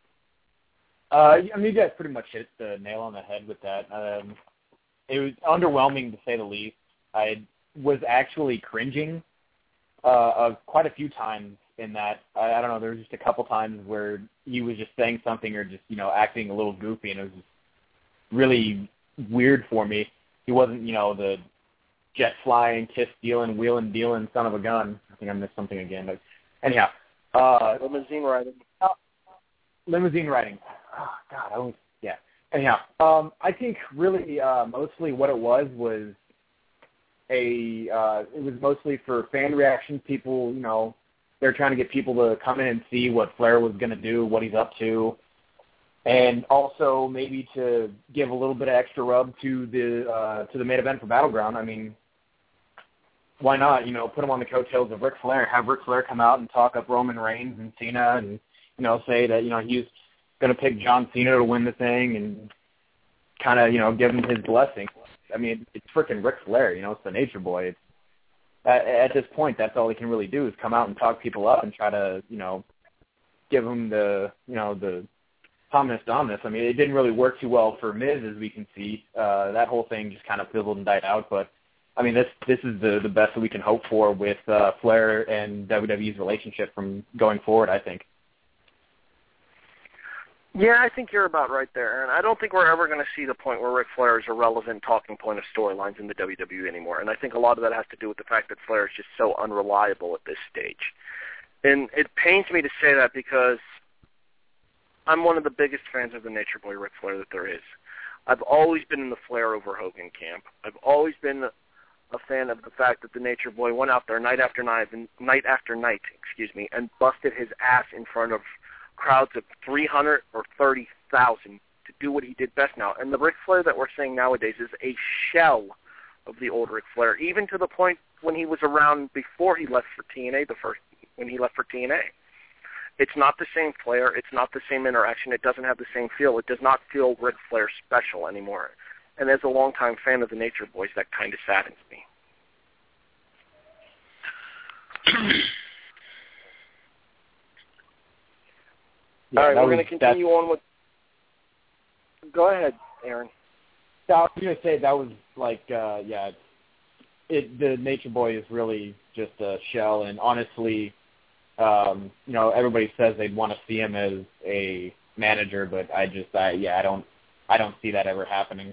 Uh, I mean, you guys pretty much hit the nail on the head with that. Um, it was underwhelming, to say the least. I was actually cringing uh, uh, quite a few times in that. I, I don't know, there was just a couple times where he was just saying something or just, you know, acting a little goofy, and it was just really weird for me. He wasn't, you know, the jet flying, kiss stealing, wheeling dealing son of a gun. I think I missed something again, but anyhow. Uh, limousine riding. Uh, limousine riding. Oh, God, I was, yeah. Anyhow, um, I think really uh, mostly what it was was a, uh, it was mostly for fan reactions. People, you know, they're trying to get people to come in and see what Flair was going to do, what he's up to, and also maybe to give a little bit of extra rub to the uh, to the main event for Battleground. I mean, why not? You know, put him on the coattails of Ric Flair, have Ric Flair come out and talk up Roman Reigns and Cena, and you know, say that you know he's going to pick John Cena to win the thing, and kind of you know give him his blessing. I mean, it's freaking Ric Flair. You know, it's the Nature Boy. It's, at, at this point, that's all he can really do is come out and talk people up and try to you know give him the you know the Dominus Dominus. I mean, it didn't really work too well for Miz, as we can see. Uh, that whole thing just kind of fizzled and died out. But, I mean, this this is the, the best that we can hope for with uh, Flair and W W E's relationship from going forward, I think. Yeah, I think you're about right there, and I don't think we're ever going to see the point where Ric Flair is a relevant talking point of storylines in the W W E anymore. And I think a lot of that has to do with the fact that Flair is just so unreliable at this stage. And it pains me to say that because I'm one of the biggest fans of the Nature Boy Ric Flair that there is. I've always been in the Flair over Hogan camp. I've always been a fan of the fact that the Nature Boy went out there night after night, and night after night, excuse me, and busted his ass in front of crowds of three hundred or thirty thousand to do what he did best now. And the Ric Flair that we're seeing nowadays is a shell of the old Ric Flair, even to the point when he was around before he left for T N A the first when he left for T N A. It's not the same Flair. It's not the same interaction. It doesn't have the same feel. It does not feel Ric Flair special anymore. And as a longtime fan of the Nature Boys, that kind of saddens me. Yeah, All right, we're was, going to continue on with. Go ahead, Aaron. I was going to say that was like, uh, yeah, it, the Nature Boy is really just a shell, and honestly, um, you know, everybody says they'd want to see him as a manager, but I just, I, yeah, I don't, I don't see that ever happening.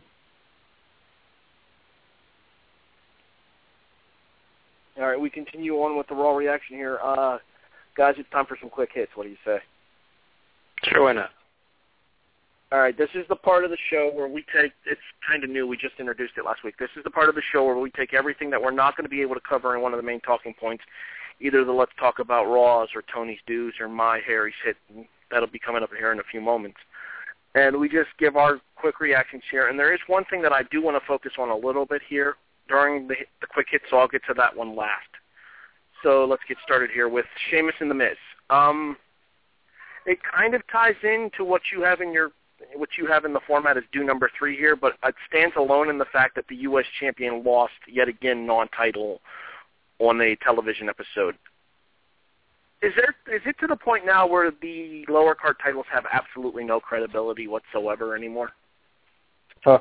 All right, we continue on with the Raw reaction here. Uh, guys, it's time for some quick hits. What do you say? Sure, why not? All right, this is the part of the show where we take, it's kind of new, we just introduced it last week. This is the part of the show where we take everything that we're not going to be able to cover in one of the main talking points, either the Let's Talk About Raws or Tony's Dues or My Harry's Hit. That'll be coming up here in a few moments. And we just give our quick reactions here. And there is one thing that I do want to focus on a little bit here during the, the quick hit, so I'll get to that one last. So let's get started here with Sheamus and The Miz. Um, it kind of ties into what you have in your what you have in the format as do number three here, but it stands alone in the fact that the U S champion lost yet again non-title on a television episode. Is there is it to the point now where the lower card titles have absolutely no credibility whatsoever anymore? Huh.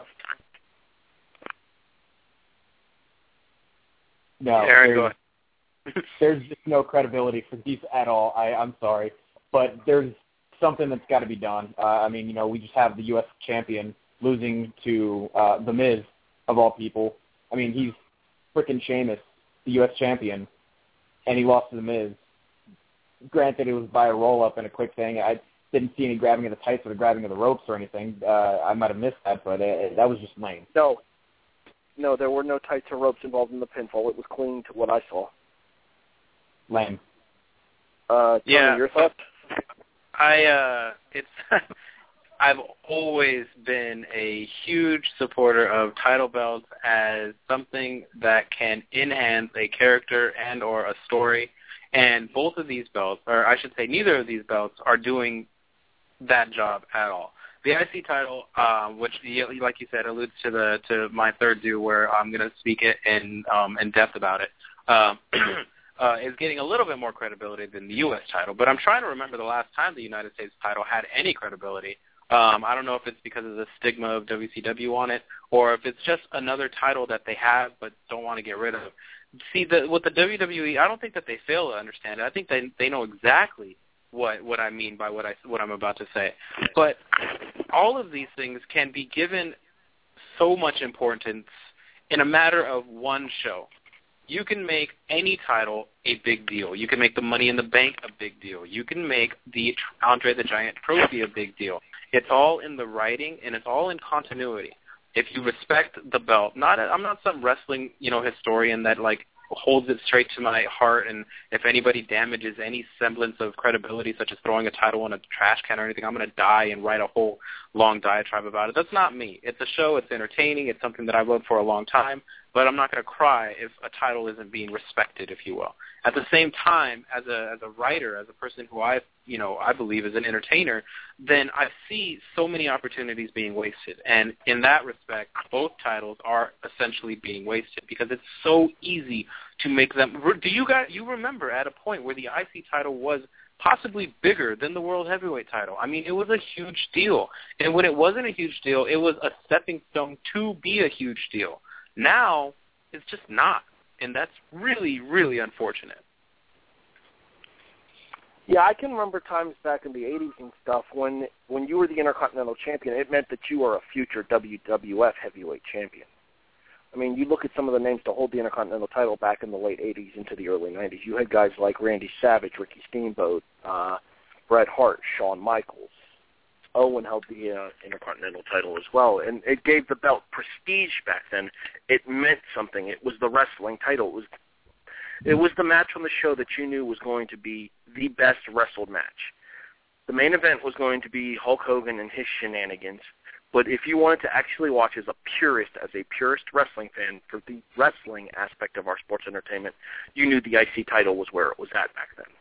No, Aaron, go there's, there's just no credibility for these at all. I, I'm sorry, but there's something that's got to be done. Uh, I mean, you know, we just have the U S champion losing to uh, The Miz, of all people. I mean, he's freaking Sheamus, the U S champion, and he lost to The Miz. Granted, it was by a roll-up and a quick thing. I didn't see any grabbing of the tights or the grabbing of the ropes or anything. Uh, I might have missed that, but it, that was just lame. No. No, there were no tights or ropes involved in the pinfall. It was clean to what I saw. Lame. Uh, Tony, yeah. your thoughts? I uh, it's I've always been a huge supporter of title belts as something that can enhance a character and or a story, and both of these belts, or I should say neither of these belts, are doing that job at all. The I C title, um, which, like you said, alludes to the to my third due, where I'm going to speak it in um, in depth about it. Um, Uh, is getting a little bit more credibility than the U S title. But I'm trying to remember the last time the United States title had any credibility. Um, I don't know if it's because of the stigma of W C W on it, or if it's just another title that they have but don't want to get rid of. See, the, with the W W E, I don't think that they fail to understand it. I think they they know exactly what what I mean by what I what I'm about to say. But all of these things can be given so much importance in a matter of one show. You can make any title a big deal. You can make the Money in the Bank a big deal. You can make the Andre the Giant trophy a big deal. It's all in the writing, and it's all in continuity. If you respect the belt, not I'm not some wrestling, you know, historian that like holds it straight to my heart, and if anybody damages any semblance of credibility, such as throwing a title in a trash can or anything, I'm going to die and write a whole long diatribe about it. That's not me. It's a show. It's entertaining. It's something that I've loved for a long time, but I'm not going to cry if a title isn't being respected, if you will. At the same time, as a as a writer, as a person who I you know I believe is an entertainer, then I see so many opportunities being wasted, and in that respect, both titles are essentially being wasted because it's so easy to make them. Do you guys you remember at a point where the I C title was possibly bigger than the World Heavyweight title? I mean, it was a huge deal, and when it wasn't a huge deal, it was a stepping stone to be a huge deal. Now, it's just not, and that's really, really unfortunate. Yeah, I can remember times back in the eighties and stuff when when you were the Intercontinental Champion, it meant that you were a future W W F Heavyweight Champion. I mean, you look at some of the names to hold the Intercontinental title back in the late eighties into the early nineties. You had guys like Randy Savage, Ricky Steamboat, uh, Bret Hart, Shawn Michaels. Owen held the uh, Intercontinental title as well, and it gave the belt prestige back then. It meant something. It was the wrestling title. It was it was the match on the show that you knew was going to be the best wrestled match. The main event was going to be Hulk Hogan and his shenanigans, but if you wanted to actually watch as a purist, as a purist wrestling fan for the wrestling aspect of our sports entertainment, you knew the I C title was where it was at back then.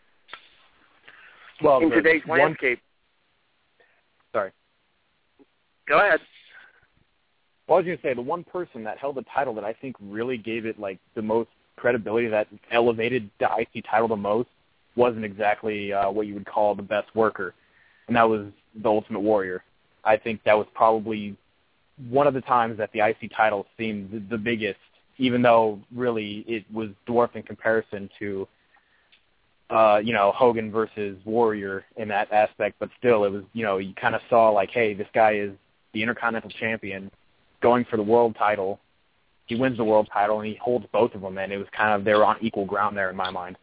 Well, in today's one, landscape... Sorry. Go ahead. Well, I was going to say, the one person that held the title that I think really gave it, like, the most credibility, that elevated the I C title the most, wasn't exactly uh, what you would call the best worker. and that was the Ultimate Warrior. I think that was probably one of the times that the I C title seemed the, the biggest, even though really it was dwarfed in comparison to, uh, you know, Hogan versus Warrior in that aspect. But still, it was, you know, you kind of saw like, hey, this guy is the Intercontinental Champion going for the world title. He wins the world title, and he holds both of them, and it was kind of, they were on equal ground there in my mind.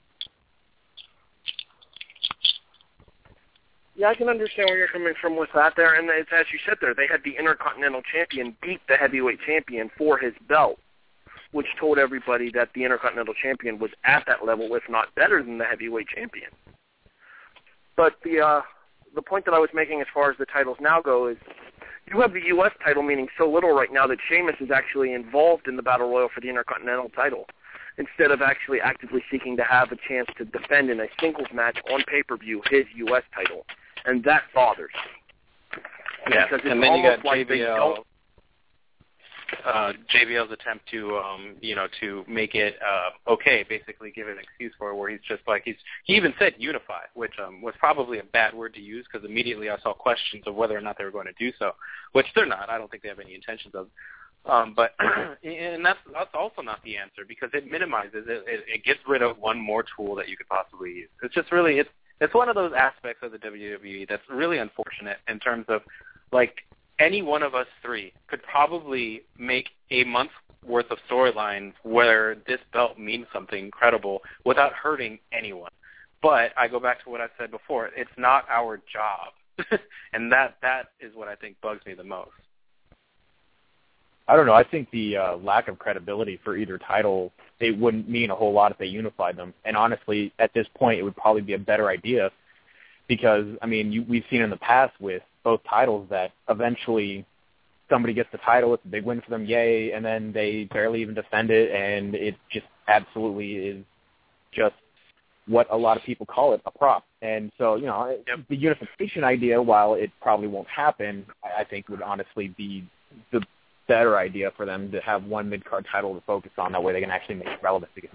Yeah, I can understand where you're coming from with that there, and it's, as you said there, they had the Intercontinental Champion beat the Heavyweight Champion for his belt, which told everybody that the Intercontinental Champion was at that level, if not better than the Heavyweight Champion. But the uh, the point that I was making as far as the titles now go is, you have the U S title meaning so little right now that Sheamus is actually involved in the Battle Royal for the Intercontinental title, instead of actually actively seeking to have a chance to defend in a singles match on pay-per-view his U S title. And that bothers me. Yeah, because it's and then you got like J B L, uh, J B L's attempt to, um, you know, to make it uh, okay, basically give an excuse for it, where he's just like, he's he even said unify, which um, was probably a bad word to use, because immediately I saw questions of whether or not they were going to do so, which they're not. I don't think they have any intentions of. Um, but and that's that's also not the answer, because it minimizes it, it. It gets rid of one more tool that you could possibly use. It's just really it's. It's one of those aspects of the W W E that's really unfortunate in terms of, like, any one of us three could probably make a month's worth of storylines where this belt means something incredible without hurting anyone. But I go back to what I said before. It's not our job. And that that is what I think bugs me the most. I don't know. I think the uh, lack of credibility for either title, it wouldn't mean a whole lot if they unified them. And honestly, at this point, it would probably be a better idea because, I mean, you, we've seen in the past with both titles that eventually somebody gets the title, it's a big win for them, yay, and then they barely even defend it, and it just absolutely is just what a lot of people call it, a prop. And so, you know, yep. The unification idea, while it probably won't happen, I think would honestly be the better idea for them to have one mid-card title to focus on. That way they can actually make it relevant again.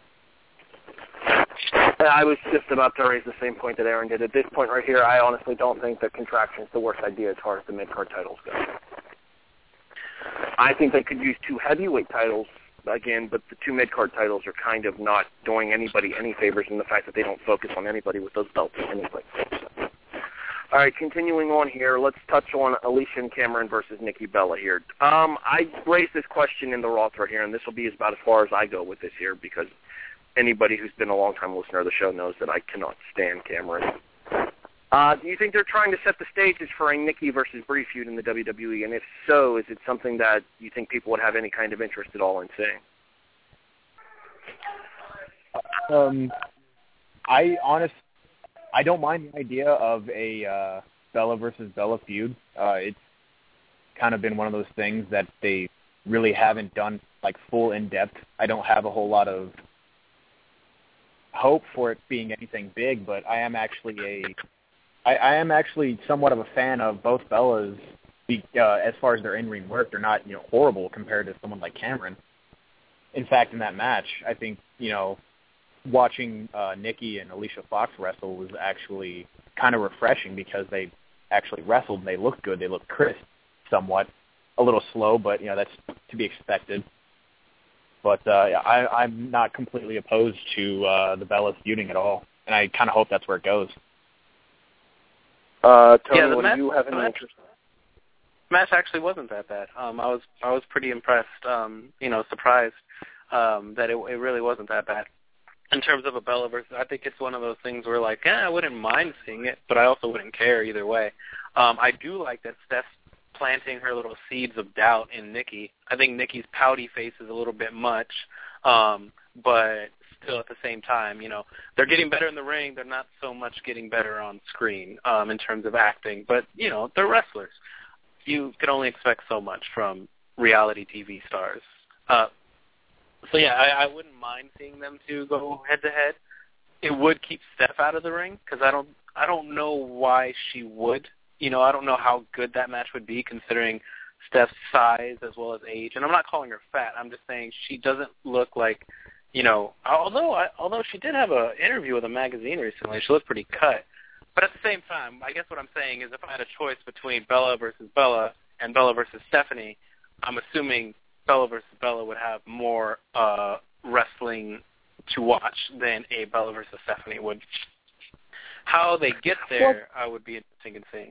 I was just about to raise the same point that Aaron did. At this point right here, I honestly don't think that contraction is the worst idea as far as the mid-card titles go. I think they could use two heavyweight titles again, but the two mid-card titles are kind of not doing anybody any favors in the fact that they don't focus on anybody with those belts anyway. All right, continuing on here, let's touch on Alicia and Cameron versus Nikki Bella here. Um, I raised this question in the Raw thread here, and this will be about as far as I go with this here, because anybody who's been a long-time listener of the show knows that I cannot stand Cameron. Uh, do you think they're trying to set the stages for a Nikki versus Brie feud in the W W E? And if so, is it something that you think people would have any kind of interest at all in seeing? Um, I honestly... I don't mind the idea of a uh, Bella versus Bella feud. Uh, it's kind of been one of those things that they really haven't done like full in depth. I don't have a whole lot of hope for it being anything big, but I am actually a I, I am actually somewhat of a fan of both Bellas. Uh, as far as their in-ring work, they're not you know horrible compared to someone like Cameron. In fact, in that match, I think you know. watching uh, Nikki and Alicia Fox wrestle was actually kind of refreshing because they actually wrestled and they looked good. They looked crisp somewhat. A little slow, but, you know, that's to be expected. But uh, I, I'm not completely opposed to uh, the Bellas feuding at all, and I kind of hope that's where it goes. Uh, Tony, yeah, what match, do you have any match, interest in? match actually wasn't that bad. Um, I was I was pretty impressed, um, you know, surprised um, that it, it really wasn't that bad. In terms of a Bella versus, I think it's one of those things where, like, eh, I wouldn't mind seeing it, but I also wouldn't care either way. Um, I do like that Steph's planting her little seeds of doubt in Nikki. I think Nikki's pouty face is a little bit much, um, but still at the same time, you know, they're getting better in the ring. They're not so much getting better on screen um, in terms of acting, but, you know, they're wrestlers. You can only expect so much from reality T V stars. Uh, So, yeah, I, I wouldn't mind seeing them two go head-to-head. It would keep Steph out of the ring because I don't I don't know why she would. You know, I don't know how good that match would be considering Steph's size as well as age. And I'm not calling her fat. I'm just saying she doesn't look like, you know, although I, although she did have an interview with a magazine recently. She looked pretty cut. But at the same time, I guess what I'm saying is if I had a choice between Bella versus Bella and Bella versus Stephanie, I'm assuming Bella versus Bella would have more uh, wrestling to watch than a Bella versus Stephanie would. How they get there, well, I would be interested in seeing.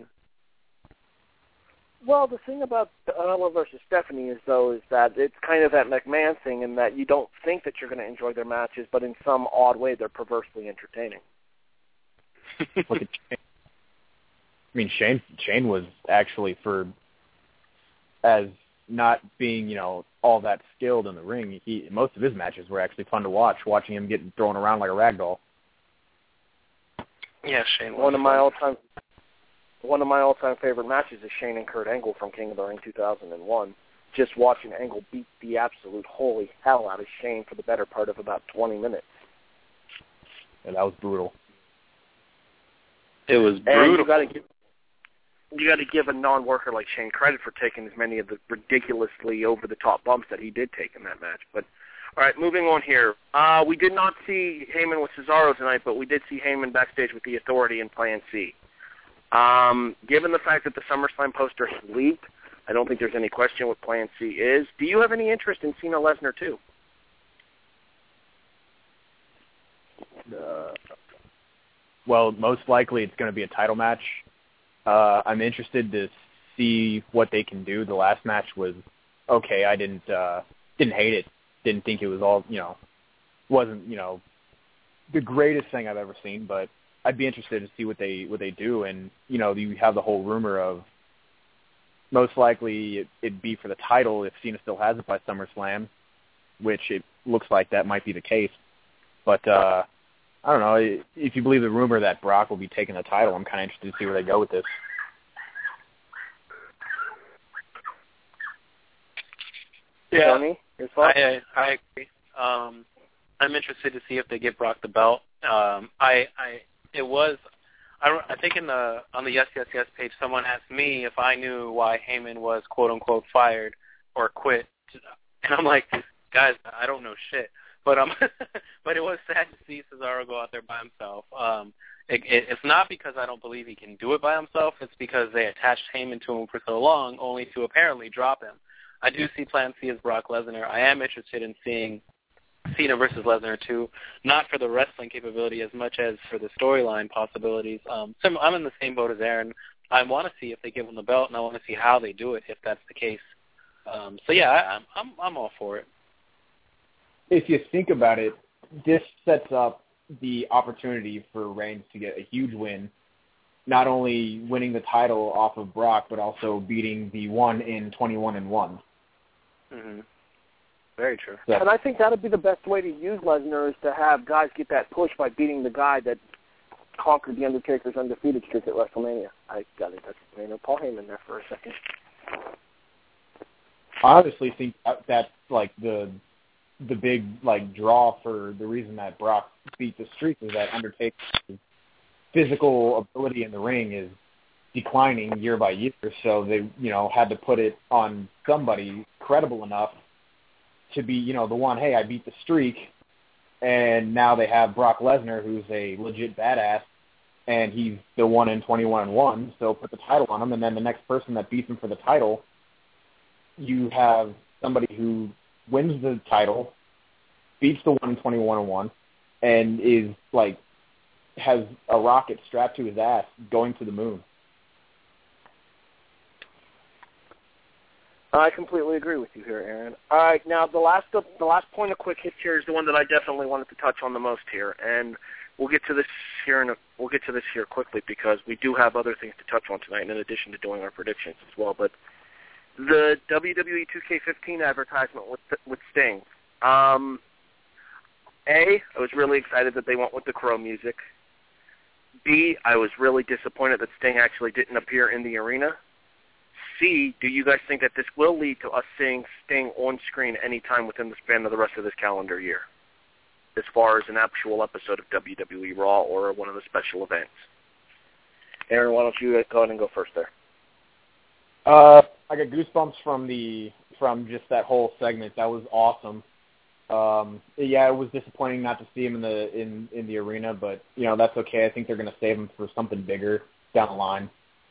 Well, the thing about Bella versus Stephanie is, though, is that it's kind of that McMahon thing in that you don't think that you're going to enjoy their matches, but in some odd way they're perversely entertaining. Look at Shane. I mean, Shane Shane was actually, for as not being, you know, all that skilled in the ring, he most of his matches were actually fun to watch, watching him get thrown around like a rag doll. Yeah, Shane was one of my all-time one of my all-time favorite matches is Shane and Kurt Angle from King of the Ring two thousand one. Just watching Angle beat the absolute holy hell out of Shane for the better part of about twenty minutes. And that was brutal. It was brutal. And you got to give you got to give a non-worker like Shane credit for taking as many of the ridiculously over-the-top bumps that he did take in that match. But all right, moving on here. Uh, we did not see Heyman with Cesaro tonight, but we did see Heyman backstage with the Authority and Plan C. Um, given the fact that the SummerSlam poster has leaked, I don't think there's any question what Plan C is. Do you have any interest in Cena Lesnar too? Uh, well, most likely it's going to be a title match. Uh, I'm interested to see what they can do. The last match was okay. I didn't uh, didn't hate it. Didn't think it was all, you know, wasn't, you know, the greatest thing I've ever seen, but I'd be interested to see what they what they do. And, you know, you have the whole rumor of most likely it, it'd be for the title if Cena still has it by SummerSlam, which it looks like that might be the case. But uh, I don't know. If you believe the rumor that Brock will be taking the title, I'm kind of interested to see where they go with this. Yeah. Tony, your thoughts? I, I agree. Um, I'm interested to see if they give Brock the belt. Um, I, I, it was, I, don't, I think in the on the Yes Yes Yes page, someone asked me if I knew why Heyman was quote unquote fired or quit, and I'm like, guys, I don't know shit. But um, but it was sad to see Cesaro go out there by himself. Um, it, it, it's not because I don't believe he can do it by himself. It's because they attached Heyman to him for so long, only to apparently drop him. I do see Plan C as Brock Lesnar. I am interested in seeing Cena versus Lesnar too, not for the wrestling capability as much as for the storyline possibilities. Um, so I'm in the same boat as Aaron. I want to see if they give him the belt, and I want to see how they do it if that's the case. Um, so yeah, I, I'm I'm I'm all for it. If you think about it, this sets up the opportunity for Reigns to get a huge win, not only winning the title off of Brock, but also beating the one in twenty-one and one. Mm-hmm. Very true. Yeah. And I think that would be the best way to use Lesnar is to have guys get that push by beating the guy that conquered The Undertaker's undefeated streak at WrestleMania. I got it. That's you know, Paul Heyman there for a second. I honestly think that, that's like the the big like draw for the reason that Brock beat the streak is that Undertaker's physical ability in the ring is declining year by year. So they, you know, had to put it on somebody credible enough to be, you know, the one, hey, I beat the streak, and now they have Brock Lesnar, who's a legit badass, and he's the one in twenty-one and one, so put the title on him, and then the next person that beats him for the title, you have somebody who wins the title, beats the one in twenty-one and one, and is, like, has a rocket strapped to his ass going to the moon. I completely agree with you here, Aaron. All right, now the last the last point of quick hits here is the one that I definitely wanted to touch on the most here, and we'll get to this here in a, we'll get to this here quickly because we do have other things to touch on tonight in addition to doing our predictions as well. But the W W E two K fifteen advertisement with with Sting. Um, A, I was really excited that they went with the Crow music. B, I was really disappointed that Sting actually didn't appear in the arena. C, do you guys think that this will lead to us seeing Sting on screen anytime within the span of the rest of this calendar year, as far as an actual episode of W W E Raw or one of the special events? Aaron, why don't you go ahead and go first there? Uh, I got goosebumps from the from just that whole segment. That was awesome. Um, yeah, it was disappointing not to see him in the in, in the arena, but you know that's okay. I think they're going to save him for something bigger down the line.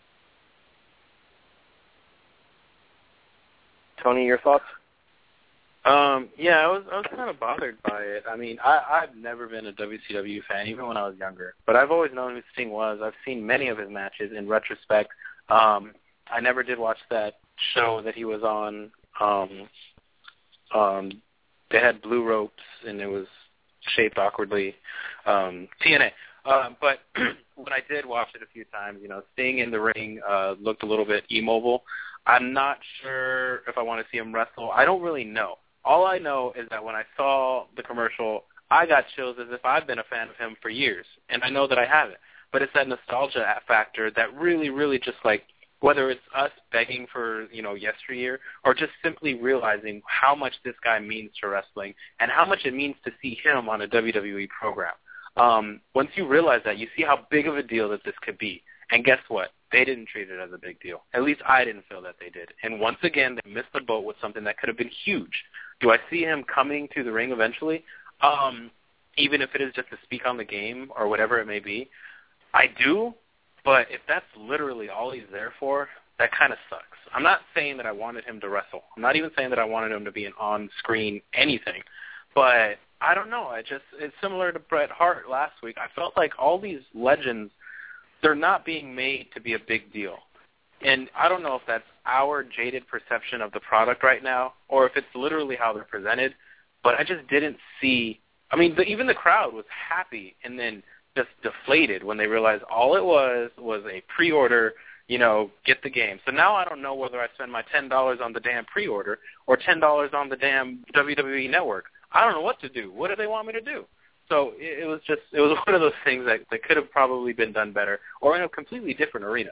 Tony, your thoughts? Um, yeah, I was I was kind of bothered by it. I mean, I, I've never been a W C W fan, even when I was younger. But I've always known who Sting was. I've seen many of his matches in retrospect. Um, I never did watch that show that he was on. Um, um, they had blue ropes, and it was shaped awkwardly. Um, T N A. Uh, but when I did watch it a few times, you know, Sting in the ring uh, looked a little bit immobile. I'm not sure if I want to see him wrestle. I don't really know. All I know is that when I saw the commercial, I got chills as if I've been a fan of him for years, and I know that I haven't. But it's that nostalgia factor that really, really just like, whether it's us begging for, you know, yesteryear or just simply realizing how much this guy means to wrestling and how much it means to see him on a W W E program. Um, once you realize that, you see how big of a deal that this could be. And guess what? They didn't treat it as a big deal. At least I didn't feel that they did. And once again, they missed the boat with something that could have been huge. Do I see him coming to the ring eventually? Um, even if it is just to speak on the game or whatever it may be? I do, but if that's literally all he's there for, that kind of sucks. I'm not saying that I wanted him to wrestle. I'm not even saying that I wanted him to be an on-screen anything. But I don't know. I just it's similar to Bret Hart last week. I felt like all these legends, they're not being made to be a big deal. And I don't know if that's our jaded perception of the product right now or if it's literally how they're presented, but I just didn't see – I mean, the, even the crowd was happy and then just deflated when they realized all it was was a pre-order, you know, get the game. So now I don't know whether I spend my ten dollars on the damn pre-order or ten dollars on the damn W W E Network. I don't know what to do. What do they want me to do? So it, it was just – it was one of those things that, that could have probably been done better or in a completely different arena.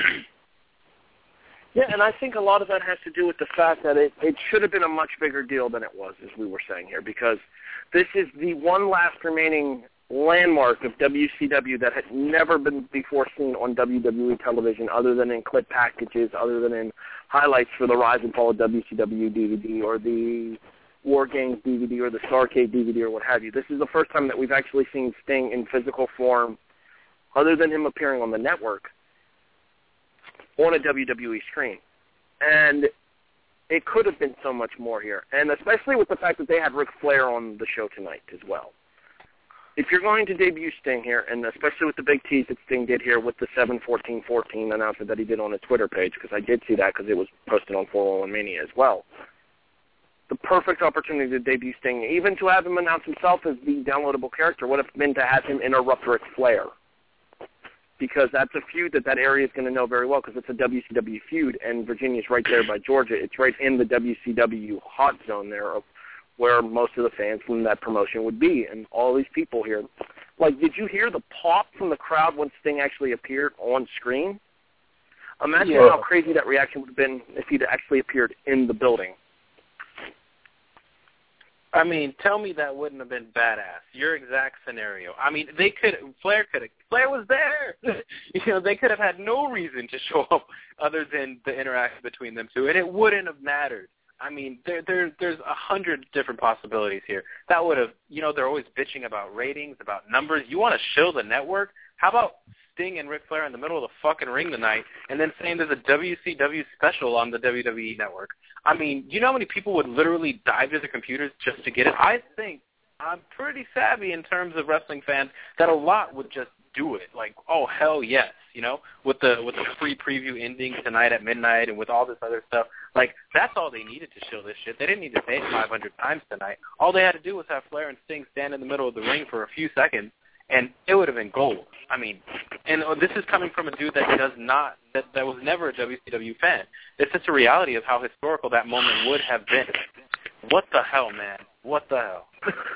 Yeah, and I think a lot of that has to do with the fact that it, it should have been a much bigger deal than it was, as we were saying here, because this is the one last remaining landmark of W C W that had never been before seen on W W E television other than in clip packages, other than in highlights for the Rise and Fall of W C W D V D or the War Games D V D or the Starrcade D V D or what have you. This is the first time that we've actually seen Sting in physical form other than him appearing on the network on a W W E screen. And it could have been so much more here, and especially with the fact that they had Ric Flair on the show tonight as well. If you're going to debut Sting here, and especially with the big tease that Sting did here with the seven fourteen fourteen announcement that he did on his Twitter page, because I did see that because it was posted on four oh one Mania as well, the perfect opportunity to debut Sting, even to have him announce himself as the downloadable character, would have been to have him interrupt Ric Flair. Because that's a feud that that area is going to know very well because it's a W C W feud, and Virginia's right there by Georgia. It's right in the W C W hot zone there of where most of the fans from that promotion would be, and all these people here. Like, did you hear the pop from the crowd when Sting actually appeared on screen? Imagine yeah. how crazy that reaction would have been if he'd actually appeared in the building. I mean, tell me that wouldn't have been badass. Your exact scenario. I mean, they could. Flair could have. Flair was there. You know, they could have had no reason to show up other than the interaction between them two, and it wouldn't have mattered. I mean, there, there, there's a hundred different possibilities here. That would have. You know, they're always bitching about ratings, about numbers. You want to shill the network? How about Sting and Ric Flair in the middle of the fucking ring tonight, and then saying there's a W C W special on the W W E Network? I mean, do you know how many people would literally dive to the computers just to get it? I think I'm pretty savvy in terms of wrestling fans that a lot would just do it. Like, oh, hell yes, you know, with the with the free preview ending tonight at midnight and with all this other stuff. Like, that's all they needed to show this shit. They didn't need to say it five hundred times tonight. All they had to do was have Flair and Sting stand in the middle of the ring for a few seconds, and it would have been gold. I mean, and this is coming from a dude that does not, that, that was never a W C W fan. It's just a reality of how historical that moment would have been. What the hell, man? What the hell?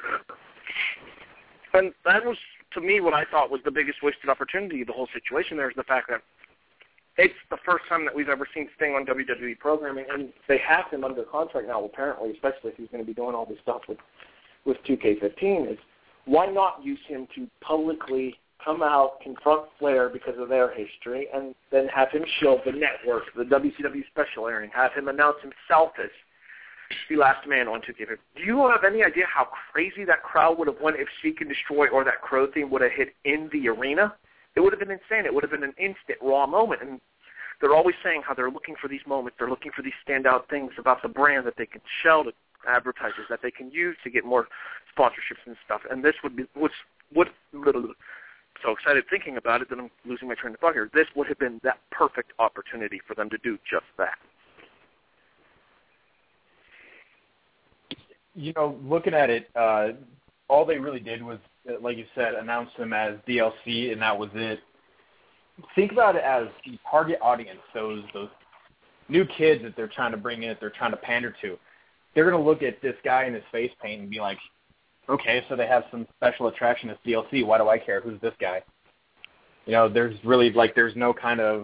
And that was, to me, what I thought was the biggest wasted opportunity of the whole situation there is the fact that it's the first time that we've ever seen Sting on W W E programming, and they have him under contract now, apparently, especially if he's going to be doing all this stuff with, with two K fifteen, is why not use him to publicly come out, confront Flair because of their history, and then have him shield the network, the W C W special airing, have him announce himself as the Last Man on two K fifteen. Do you have any idea how crazy that crowd would have went if Seek and Destroy or that Crow theme would have hit in the arena? It would have been insane. It would have been an instant, raw moment. And they're always saying how they're looking for these moments. They're looking for these standout things about the brand that they can sell to advertisers, that they can use to get more sponsorships and stuff. And this would be, what's, what, so excited thinking about it that I'm losing my train of thought here. This would have been that perfect opportunity for them to do just that. You know, looking at it, uh, all they really did was, like you said, announce them as D L C, and that was it. Think about it as the target audience, those those new kids that they're trying to bring in, that they're trying to pander to. They're going to look at this guy in his face paint and be like, okay, so they have some special attraction as D L C. Why do I care? Who's this guy? You know, there's really, like, there's no kind of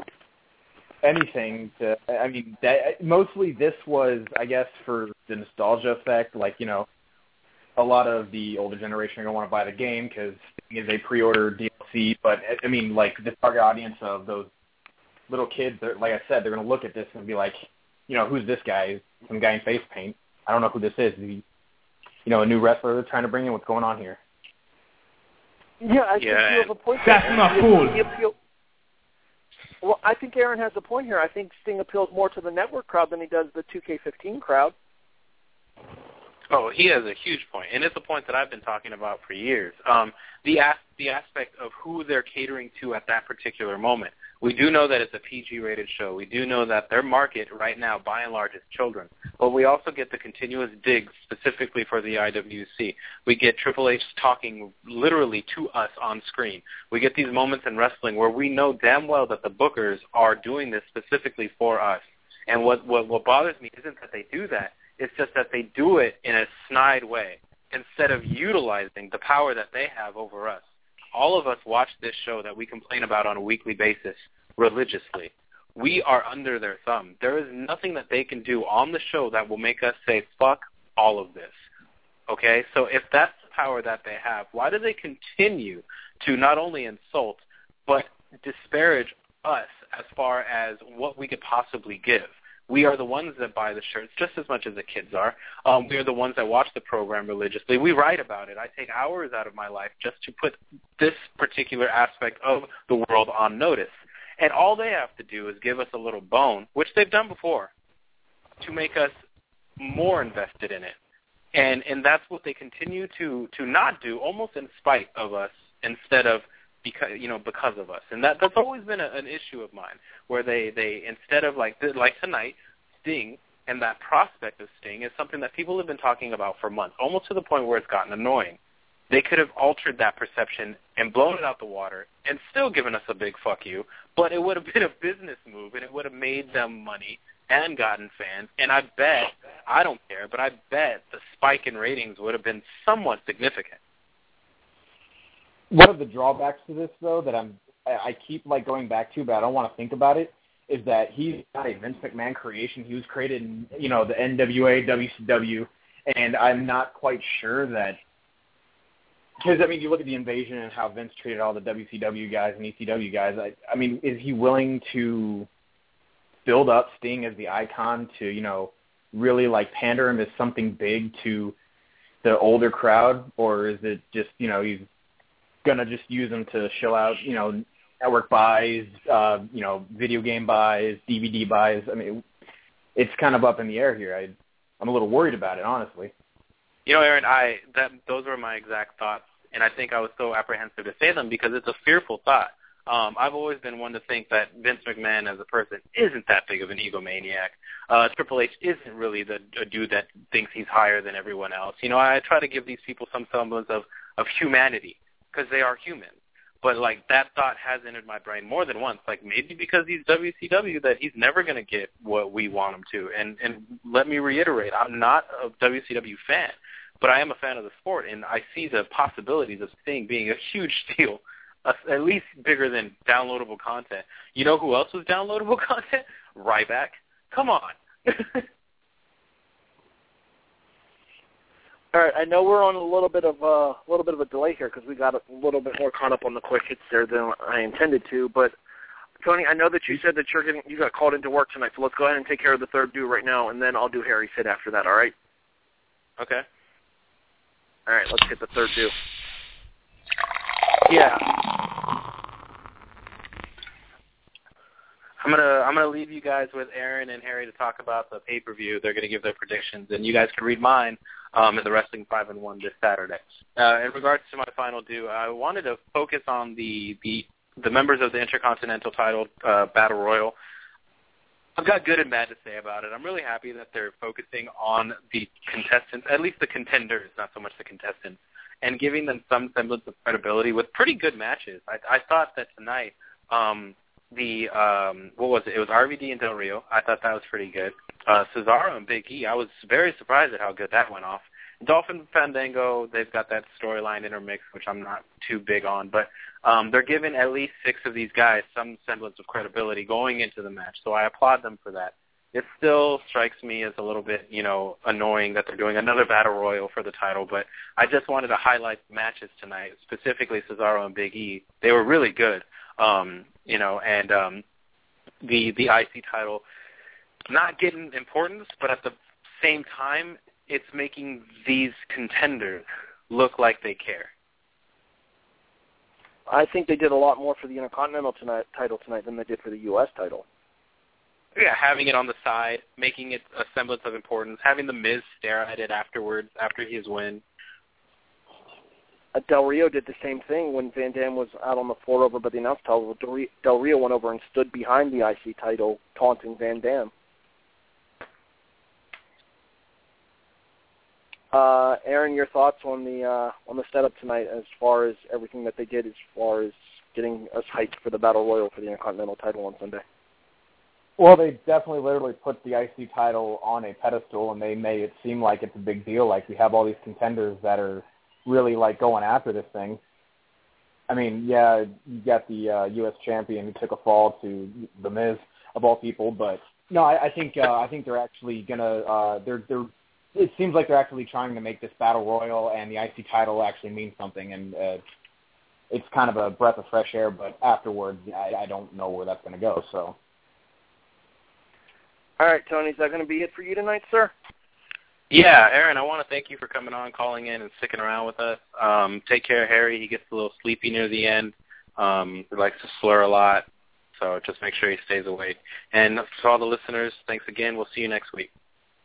anything to, I mean, that, mostly this was, I guess, for the nostalgia effect. Like, you know, a lot of the older generation are going to want to buy the game because it is a pre-order D L C. But, I mean, like, the target audience of those little kids, like I said, they're going to look at this and be like, you know, who's this guy? Some guy in face paint. I don't know who this is. Is he, you know, a new wrestler they're trying to bring in? What's going on here? Yeah, I think yeah. you have a point. That's there. not He- cool. he appeal- Well, I think Aaron has a point here. I think Sting appeals more to the network crowd than he does the two K fifteen crowd. Oh, he has a huge point, and it's a point that I've been talking about for years. Um, the as- the aspect of who they're catering to at that particular moment. We do know that it's a P G-rated show. We do know that their market right now, by and large, is children. But we also get the continuous digs specifically for the I W C. We get Triple H talking literally to us on screen. We get these moments in wrestling where we know damn well that the bookers are doing this specifically for us. And what, what, what bothers me isn't that they do that. It's just that they do it in a snide way instead of utilizing the power that they have over us. All of us watch this show that we complain about on a weekly basis religiously. We are under their thumb. There is nothing that they can do on the show that will make us say, fuck all of this. Okay? So if that's the power that they have, why do they continue to not only insult but disparage us as far as what we could possibly give? We are the ones that buy the shirts just as much as the kids are. Um, we are the ones that watch the program religiously. We write about it. I take hours out of my life just to put this particular aspect of the world on notice. And all they have to do is give us a little bone, which they've done before, to make us more invested in it. And and that's what they continue to, to not do, almost in spite of us, instead of because you know because of us. And that that's always been a, an issue of mine, where they, they instead of like like tonight, Sting and that prospect of Sting is something that people have been talking about for months, almost to the point where it's gotten annoying. They could have altered that perception and blown it out the water and still given us a big fuck you, but it would have been a business move and it would have made them money and gotten fans. And I bet, I don't care, but I bet the spike in ratings would have been somewhat significant. One of the drawbacks to this, though, that I'm I keep like going back to, but I don't want to think about it, is that he's not a Vince McMahon creation. He was created in, you know, the N W A, W C W, and I'm not quite sure that. Because, I mean, you look at the invasion and how Vince treated all the W C W guys and E C W guys. I, I mean, is he willing to build up Sting as the icon to, you know, really, like, pander him as something big to the older crowd? Or is it just, you know, he's going to just use him to show out, you know, network buys, uh, you know, video game buys, D V D buys? I mean, it's kind of up in the air here. I, I'm a little worried about it, honestly. You know, Aaron, I that those were my exact thoughts, and I think I was so apprehensive to say them because it's a fearful thought. Um, I've always been one to think that Vince McMahon as a person isn't that big of an egomaniac. Uh, Triple H isn't really the a dude that thinks he's higher than everyone else. You know, I try to give these people some semblance of, of humanity because they are human. But, like, that thought has entered my brain more than once. Like, maybe because he's W C W that he's never going to get what we want him to. And, and let me reiterate, I'm not a W C W fan, but I am a fan of the sport, and I see the possibilities of Sting being a huge deal, uh, at least bigger than downloadable content. You know who else was downloadable content? Ryback. Come on. All right, I know we're on a little bit of a uh, little bit of a delay here because we got a little bit more caught up on the quick hits there than I intended to. But Tony, I know that you said that you're getting you got called into work tonight, so let's go ahead and take care of the third do right now, and then I'll do Harry's hit after that. All right? Okay. All right, let's hit the third do. Yeah. I'm gonna I'm gonna leave you guys with Aaron and Harry to talk about the pay per view. They're gonna give their predictions, and you guys can read mine um, in the Wrestling Five and One this Saturday. Uh, in regards to my final do, I wanted to focus on the the, the members of the Intercontinental Title uh, Battle Royal. I've got good and bad to say about it. I'm really happy that they're focusing on the contestants, at least the contenders, not so much the contestants, and giving them some semblance of credibility with pretty good matches. I, I thought that tonight, um, the um, what was it? It was R V D and Del Rio. I thought that was pretty good. Uh, Cesaro and Big E. I was very surprised at how good that went off. Dolphin Fandango, they've got that storyline intermixed, which I'm not too big on, but um, they're giving at least six of these guys some semblance of credibility going into the match, so I applaud them for that. It still strikes me as a little bit, you know, annoying that they're doing another Battle Royal for the title, but I just wanted to highlight the matches tonight, specifically Cesaro and Big E. They were really good, um, you know, and um, the the I C title not getting importance, but at the same time, it's making these contenders look like they care. I think they did a lot more for the Intercontinental tonight, title tonight than they did for the U S title. Yeah, having it on the side, making it a semblance of importance, having the Miz stare at it afterwards, after his win. Uh, Del Rio did the same thing when Van Dam was out on the floor over by the announce table. Del Rio, Del Rio went over and stood behind the I C title, taunting Van Dam. Uh, Aaron, your thoughts on the uh, on the setup tonight, as far as everything that they did, as far as getting us hyped for the Battle Royal for the Intercontinental title on Sunday? Well, they definitely literally put the I C title on a pedestal, and they made it seem like it's a big deal. Like, we have all these contenders that are really, like, going after this thing. I mean, yeah, you got the uh, U S champion who took a fall to The Miz, of all people, but no, I, I think uh, I think they're actually gonna uh, they're they're. It seems like they're actually trying to make this Battle Royal and the I C title actually mean something, and uh, it's kind of a breath of fresh air. But afterwards, I, I don't know where that's going to go. So. All right, Tony, is that going to be it for you tonight, sir? Yeah, Aaron, I want to thank you for coming on, calling in, and sticking around with us. Um, take care of Harry. He gets a little sleepy near the end. Um, he likes to slur a lot, so just make sure he stays awake. And to all the listeners, thanks again. We'll see you next week.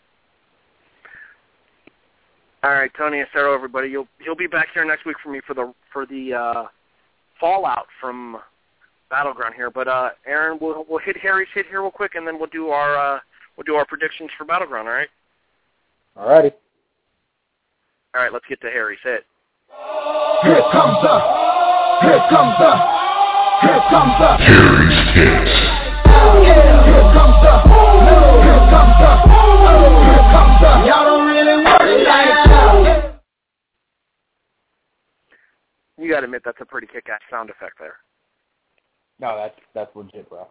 All right, Tony Acero, everybody. You'll he'll be back here next week for me for the for the uh, fallout from Battleground here. But uh, Aaron, we'll we'll hit Harry's hit here real quick, and then we'll do our uh, we'll do our predictions for Battleground. All right. All righty. All right, let's get to Harry's hit. Here comes the, here comes the, here comes the Harry's hit. Here comes the, here comes the, here comes the. Y'all don't really want it like that. You got to admit that's a pretty kick-ass sound effect there. No, that's that's legit, bro.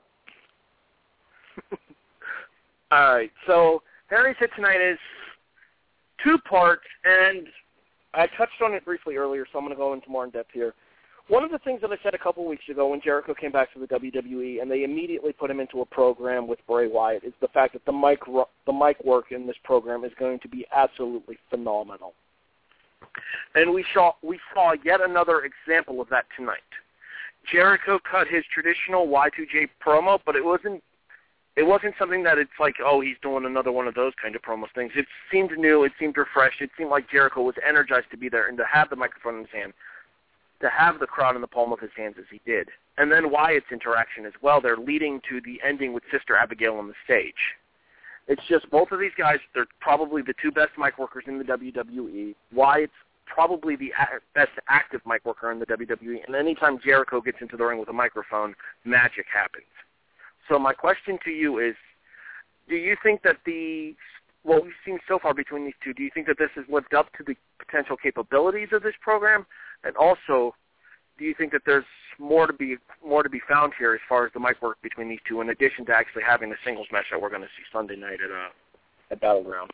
All right, so Harry's hit tonight is two parts, and I touched on it briefly earlier, so I'm going to go into more in depth here. One of the things that I said a couple weeks ago when Jericho came back to the W W E and they immediately put him into a program with Bray Wyatt is the fact that the mic the mic work in this program is going to be absolutely phenomenal. And we saw we saw yet another example of that tonight. Jericho cut his traditional Y two J promo, but it wasn't it wasn't something that it's like, oh, he's doing another one of those kind of promo things. It seemed new, it seemed refreshed, it seemed like Jericho was energized to be there and to have the microphone in his hand, to have the crowd in the palm of his hands as he did. And then Wyatt's interaction as well, they're leading to the ending with Sister Abigail on the stage. It's just both of these guys, they're probably the two best mic workers in the W W E. Wyatt's probably the best active mic worker in the W W E, and anytime Jericho gets into the ring with a microphone, magic happens. So my question to you is, do you think that the, what we've seen so far between these two, do you think that this has lived up to the potential capabilities of this program? And also, do you think that there's more to be more to be found here as far as the mic work between these two, in addition to actually having the singles match that we're going to see Sunday night at uh, at Battleground?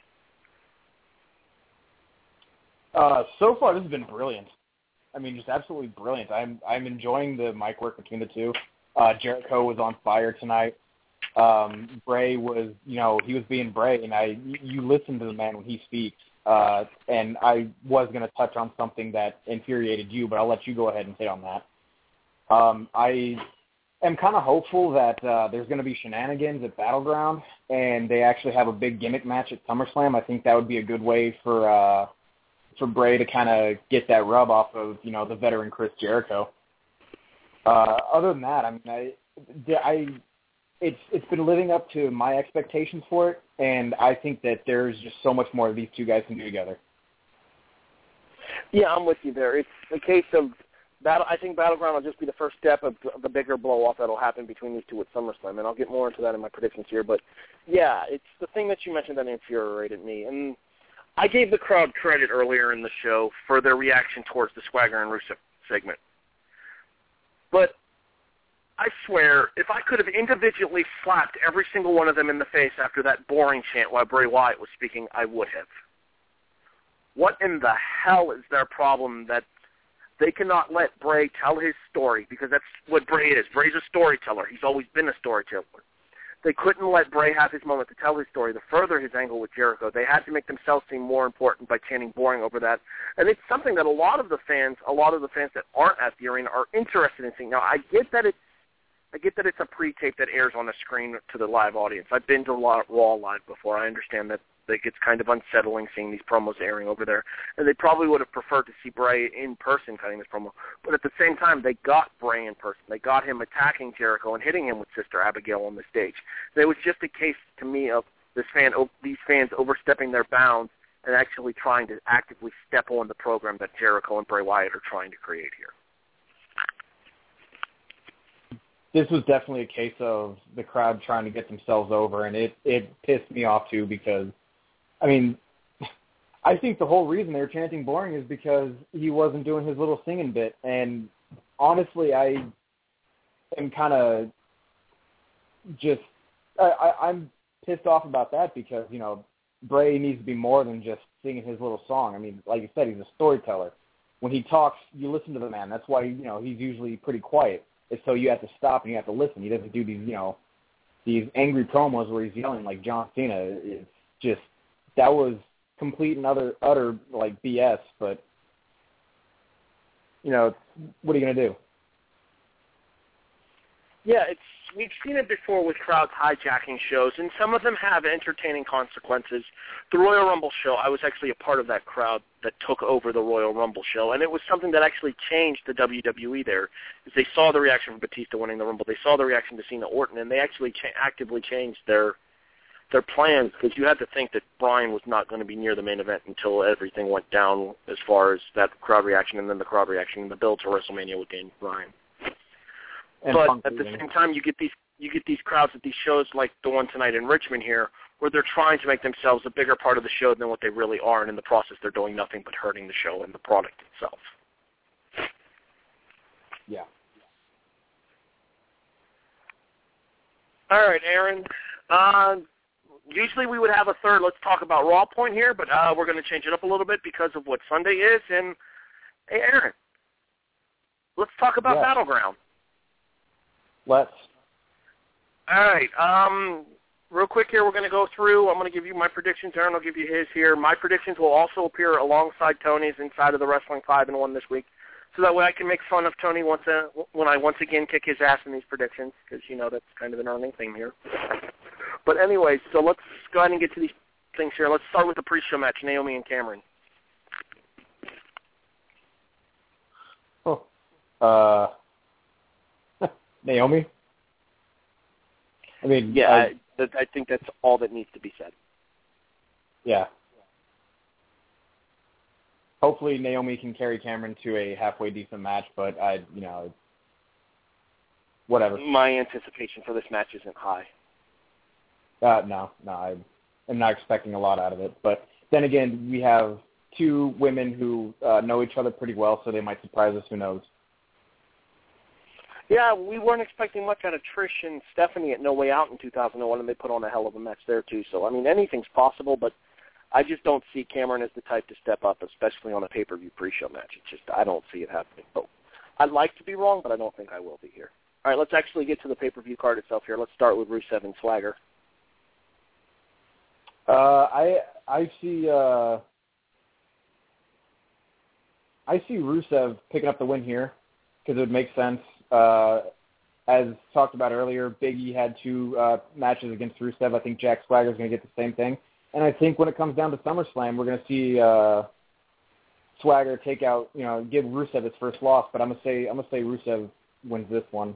Uh, so far, this has been brilliant. I mean, just absolutely brilliant. I'm I'm enjoying the mic work between the two. Uh, Jericho was on fire tonight. Um, Bray was, you know, he was being Bray, and I, you listen to the man when he speaks. Uh, and I was going to touch on something that infuriated you, but I'll let you go ahead and hit on that. Um, I am kind of hopeful that uh, there's going to be shenanigans at Battleground, and they actually have a big gimmick match at SummerSlam. I think that would be a good way for uh, for Bray to kind of get that rub off of, you know, the veteran Chris Jericho. Uh, other than that, I mean, I, I, it's it's been living up to my expectations for it, and I think that there's just so much more these two guys can do together. Yeah, I'm with you there. It's a case of battle. I think Battleground will just be the first step of the bigger blow-off that will happen between these two at SummerSlam, and I'll get more into that in my predictions here. But, yeah, it's the thing that you mentioned that infuriated me. And I gave the crowd credit earlier in the show for their reaction towards the Swagger and Rusev segment. But I swear, if I could have individually slapped every single one of them in the face after that boring chant while Bray Wyatt was speaking, I would have. What in the hell is their problem that they cannot let Bray tell his story? Because that's what Bray is. Bray's a storyteller. He's always been a storyteller. They couldn't let Bray have his moment to tell his story, to further his angle with Jericho. They had to make themselves seem more important by chanting boring over that. And it's something that a lot of the fans, a lot of the fans that aren't at the arena are interested in seeing. Now, I get that it's I get that it's a pre-tape that airs on the screen to the live audience. I've been to a lot of Raw live before. I understand that it gets kind of unsettling seeing these promos airing over there. And they probably would have preferred to see Bray in person cutting this promo. But at the same time, they got Bray in person. They got him attacking Jericho and hitting him with Sister Abigail on the stage. It was just a case to me of this fan, these fans overstepping their bounds and actually trying to actively step on the program that Jericho and Bray Wyatt are trying to create here. This was definitely a case of the crowd trying to get themselves over, and it, it pissed me off, too, because, I mean, I think the whole reason they were chanting boring is because he wasn't doing his little singing bit, and honestly, I am kind of just, I, I, I'm pissed off about that because, you know, Bray needs to be more than just singing his little song. I mean, like you said, he's a storyteller. When he talks, you listen to the man. That's why, you know, he's usually pretty quiet. So you have to stop and you have to listen. He doesn't do these, you know, these angry promos where he's yelling like John Cena. It's just, that was complete and utter, utter like B S. But, you know, what are you going to do? Yeah, it's we've seen it before with crowds hijacking shows, and some of them have entertaining consequences. The Royal Rumble show, I was actually a part of that crowd that took over the Royal Rumble show, and it was something that actually changed the W W E there. Is they saw the reaction from Batista winning the Rumble, they saw the reaction to Cena Orton, and they actually cha- actively changed their their plans, because you had to think that Bryan was not going to be near the main event until everything went down as far as that crowd reaction, and then the crowd reaction and the build to WrestleMania with Daniel Bryan. And but at the same time, you get these you get these crowds at these shows like the one tonight in Richmond here, where they're trying to make themselves a bigger part of the show than what they really are, and in the process, they're doing nothing but hurting the show and the product itself. Yeah. All right, Aaron. Uh, usually we would have a third Let's Talk About Raw point here, but uh, we're going to change it up a little bit because of what Sunday is. And, hey, Aaron, let's talk about yeah. Battleground. Let's. All right. Um, real quick here, we're going to go through. I'm going to give you my predictions. Aaron will give you his here. My predictions will also appear alongside Tony's inside of the Wrestling five and one this week, so that way I can make fun of Tony once a, when I once again kick his ass in these predictions, because, you know, that's kind of an earning thing here. But anyway, so let's go ahead and get to these things here. Let's start with the pre-show match, Naomi and Cameron. Oh. Uh... Naomi? I mean, yeah, I, I, that, I think that's all that needs to be said. Yeah. Hopefully Naomi can carry Cameron to a halfway decent match, but I, you know, whatever. My anticipation for this match isn't high. Uh, no, no, I am not expecting a lot out of it. But then again, we have two women who uh, know each other pretty well, so they might surprise us. Who knows? Yeah, we weren't expecting much out of Trish and Stephanie at No Way Out in two thousand one, and they put on a hell of a match there, too. So, I mean, anything's possible, but I just don't see Cameron as the type to step up, especially on a pay-per-view pre-show match. It's just, I don't see it happening. So, I'd like to be wrong, but I don't think I will be here. All right, let's actually get to the pay-per-view card itself here. Let's start with Rusev and Swagger. Uh, I I see uh, I see Rusev picking up the win here because it would make sense. Uh, as talked about earlier, Big E had two uh, matches against Rusev. I think Jack Swagger is going to get the same thing. And I think when it comes down to SummerSlam, we're going to see uh, Swagger take out, you know, give Rusev his first loss. But I'm gonna say I'm gonna say Rusev wins this one.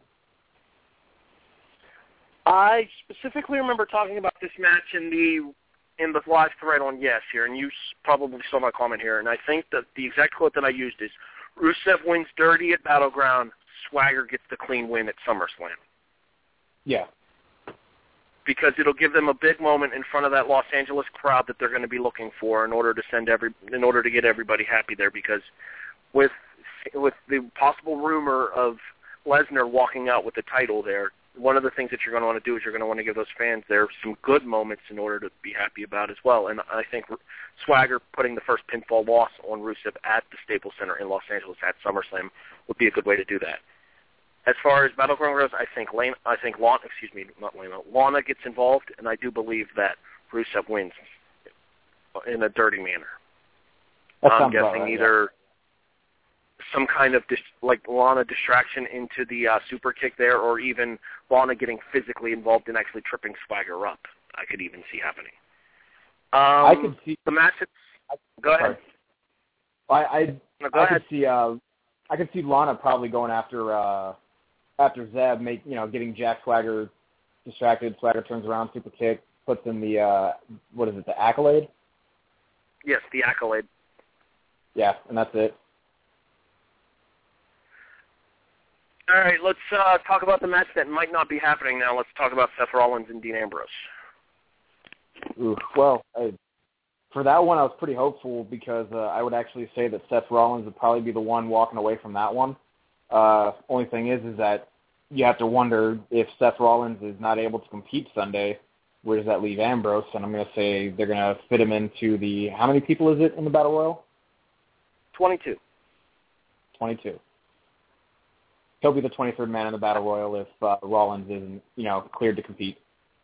I specifically remember talking about this match in the in the live thread on Yes here, and you probably saw my comment here. And I think that the exact quote that I used is, "Rusev wins dirty at Battleground. Swagger gets the clean win at SummerSlam." Yeah. Because it'll give them a big moment in front of that Los Angeles crowd that they're going to be looking for in order to send every in order to get everybody happy there. Because with with the possible rumor of Lesnar walking out with the title there, one of the things that you're going to want to do is you're going to want to give those fans there some good moments in order to be happy about as well. And I think Swagger putting the first pinfall loss on Rusev at the Staples Center in Los Angeles at SummerSlam would be a good way to do that. As far as Battleground goes, I think Lana, I think Lana, excuse me, not Lana, Lana gets involved, and I do believe that Rusev wins in a dirty manner. That I'm sounds guessing about right, either yeah. some kind of dis- like Lana distraction into the uh, super kick there, or even Lana getting physically involved in actually tripping Swagger up. I could even see happening. Um, I could see the match. Go ahead. I I, no, go I ahead. could see uh I could see Lana probably going after uh after Zeb, make you know getting Jack Swagger distracted. Swagger turns around, super kick, puts in the uh what is it, the accolade? Yes, the accolade. Yeah, and that's it. All right, let's uh, talk about the match that might not be happening now. Let's talk about Seth Rollins and Dean Ambrose. Ooh, well, I, for that one, I was pretty hopeful because uh, I would actually say that Seth Rollins would probably be the one walking away from that one. Uh, only thing is, is that you have to wonder if Seth Rollins is not able to compete Sunday, where does that leave Ambrose? And I'm going to say they're going to fit him into the, how many people is it in the Battle Royal? twenty-two. twenty-two. He'll be the twenty-third man in the Battle Royal if uh, Rollins isn't, you know, cleared to compete.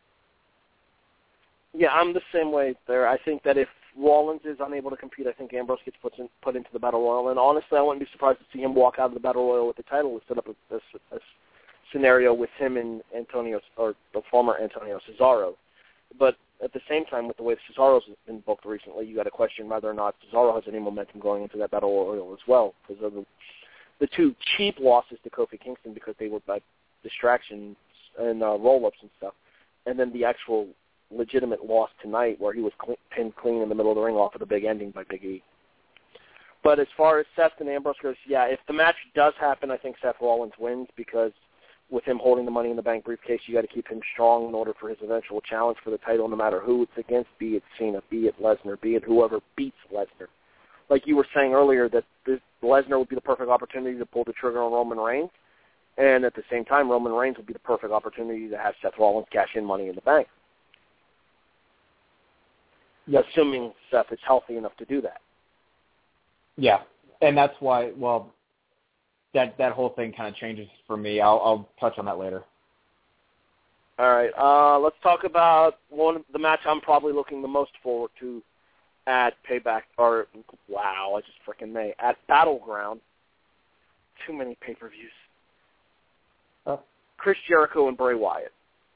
Yeah, I'm the same way there. I think that if Rollins is unable to compete, I think Ambrose gets put, in, put into the Battle Royal. And honestly, I wouldn't be surprised to see him walk out of the Battle Royal with the title and set up a, a, a scenario with him and Antonio, or the former Antonio Cesaro. But at the same time, with the way Cesaro's been booked recently, you got to question whether or not Cesaro has any momentum going into that Battle Royal as well, because of the, the two cheap losses to Kofi Kingston because they were by distractions and uh, roll-ups and stuff, and then the actual legitimate loss tonight where he was clean, pinned clean in the middle of the ring off of the big ending by Big E. But as far as Seth and Ambrose goes, yeah, if the match does happen, I think Seth Rollins wins because with him holding the Money in the Bank briefcase, you got to keep him strong in order for his eventual challenge for the title, no matter who it's against, be it Cena, be it Lesnar, be it whoever beats Lesnar. Like you were saying earlier, that this, Lesnar would be the perfect opportunity to pull the trigger on Roman Reigns, and at the same time, Roman Reigns would be the perfect opportunity to have Seth Rollins cash in Money in the Bank. Yep. Assuming Seth is healthy enough to do that. Yeah, and that's why, well, that that whole thing kind of changes for me. I'll, I'll touch on that later. All right, uh, let's talk about one the match I'm probably looking the most forward to at Payback, or, wow, I just freaking may, at Battleground. Too many pay-per-views. Uh, Chris Jericho and Bray Wyatt.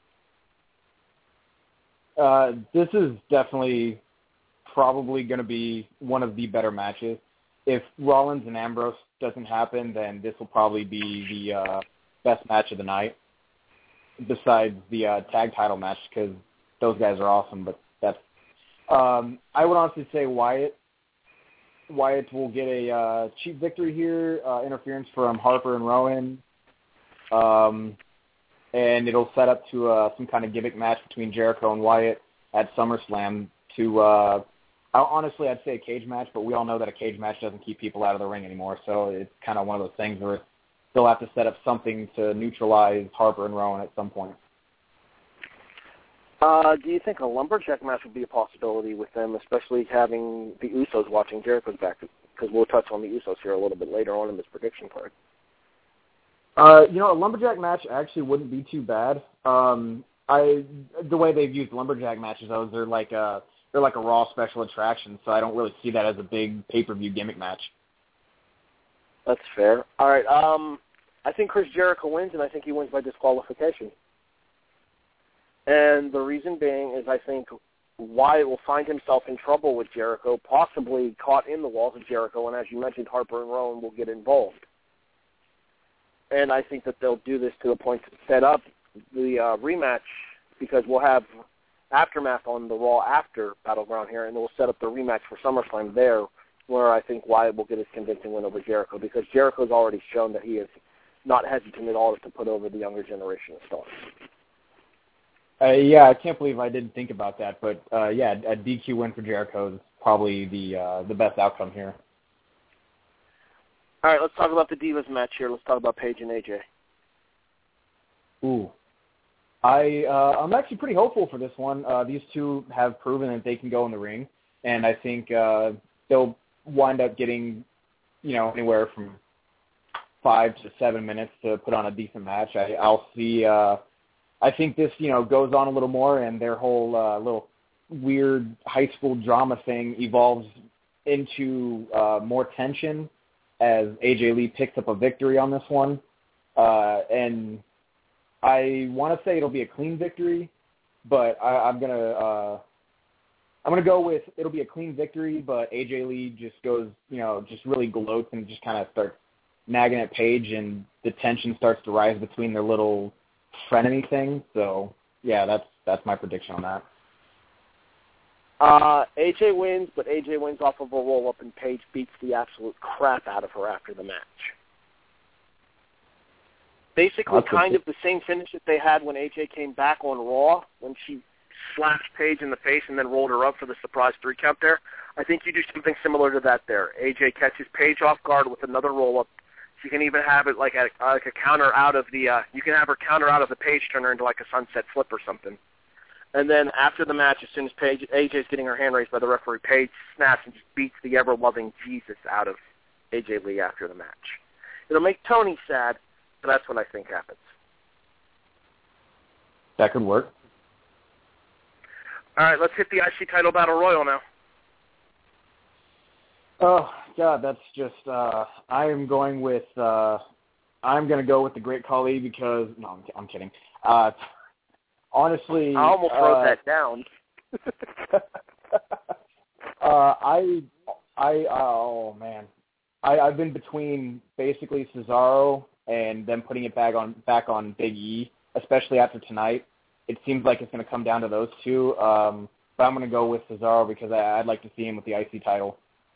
Uh, this is definitely probably going to be one of the better matches. If Rollins and Ambrose doesn't happen, then this will probably be the uh, best match of the night, besides the uh, tag title match, because those guys are awesome. But that's um, I would honestly say Wyatt. Wyatt will get a uh, cheap victory here, uh, interference from Harper and Rowan, um, and it'll set up to uh, some kind of gimmick match between Jericho and Wyatt at SummerSlam to. Uh, Honestly, I'd say a cage match, but we all know that a cage match doesn't keep people out of the ring anymore, so it's kind of one of those things where they'll have to set up something to neutralize Harper and Rowan at some point. Uh, do you think a lumberjack match would be a possibility with them, especially having the Usos watching Jericho's back? Because we'll touch on the Usos here a little bit later on in this prediction part. Uh, you know, a lumberjack match actually wouldn't be too bad. Um, I the way they've used lumberjack matches, though, is they're like a they're like a Raw special attraction, so I don't really see that as a big pay-per-view gimmick match. That's fair. All right. Um, I think Chris Jericho wins, and I think he wins by disqualification. And the reason being is I think Wyatt will find himself in trouble with Jericho, possibly caught in the walls of Jericho, and as you mentioned, Harper and Rowan will get involved. And I think that they'll do this to the point to set up the uh, rematch, because we'll have Aftermath on the Raw after Battleground here, and we'll set up the rematch for SummerSlam there, where I think Wyatt will get his convincing win over Jericho, because Jericho's already shown that he is not hesitant at all to put over the younger generation of stars. Uh, yeah, I can't believe I didn't think about that, but uh, yeah, a D Q win for Jericho is probably the uh, the best outcome here. All right, let's talk about the Divas match here. Let's talk about Paige and A J. Ooh. I, uh, I'm actually pretty hopeful for this one. Uh, these two have proven that they can go in the ring, and I think uh, they'll wind up getting, you know, anywhere from five to seven minutes to put on a decent match. I, I'll see. Uh, I think this, you know, goes on a little more, and their whole uh, little weird high school drama thing evolves into uh, more tension as A J Lee picks up a victory on this one. Uh, and I want to say it'll be a clean victory, but I, I'm gonna uh, I'm gonna go with it'll be a clean victory, but A J Lee just goes, you know, just really gloats and just kind of starts nagging at Paige, and the tension starts to rise between their little frenemy thing. So yeah, that's that's my prediction on that. Uh, A J wins, but A J wins off of a roll-up, and Paige beats the absolute crap out of her after the match. Basically, That's kind of the same finish that they had when A J came back on Raw, when she slapped Paige in the face and then rolled her up for the surprise three count there. I think you do something similar to that there. A J catches Paige off guard with another roll-up. She can even have it like a, like a counter out of the, uh, you can have her counter out of the Paige, turn her into like a sunset flip or something. And then after the match, as soon as Paige, A J's getting her hand raised by the referee, Paige snaps and just beats the ever-loving Jesus out of A J Lee after the match. It'll make Tony sad, but that's what I think happens. That could work. All right, let's hit the I C title battle royal now. Oh God, that's just. Uh, I am going with. Uh, I'm going to go with the Great Khali because no, I'm, I'm kidding. Uh, honestly, I almost wrote uh, that down. uh, I, I, oh man, I, I've been between basically Cesaro and then putting it back on back on Big E, especially after tonight. It seems like it's going to come down to those two. Um, but I'm going to go with Cesaro because I, I'd like to see him with the I C title.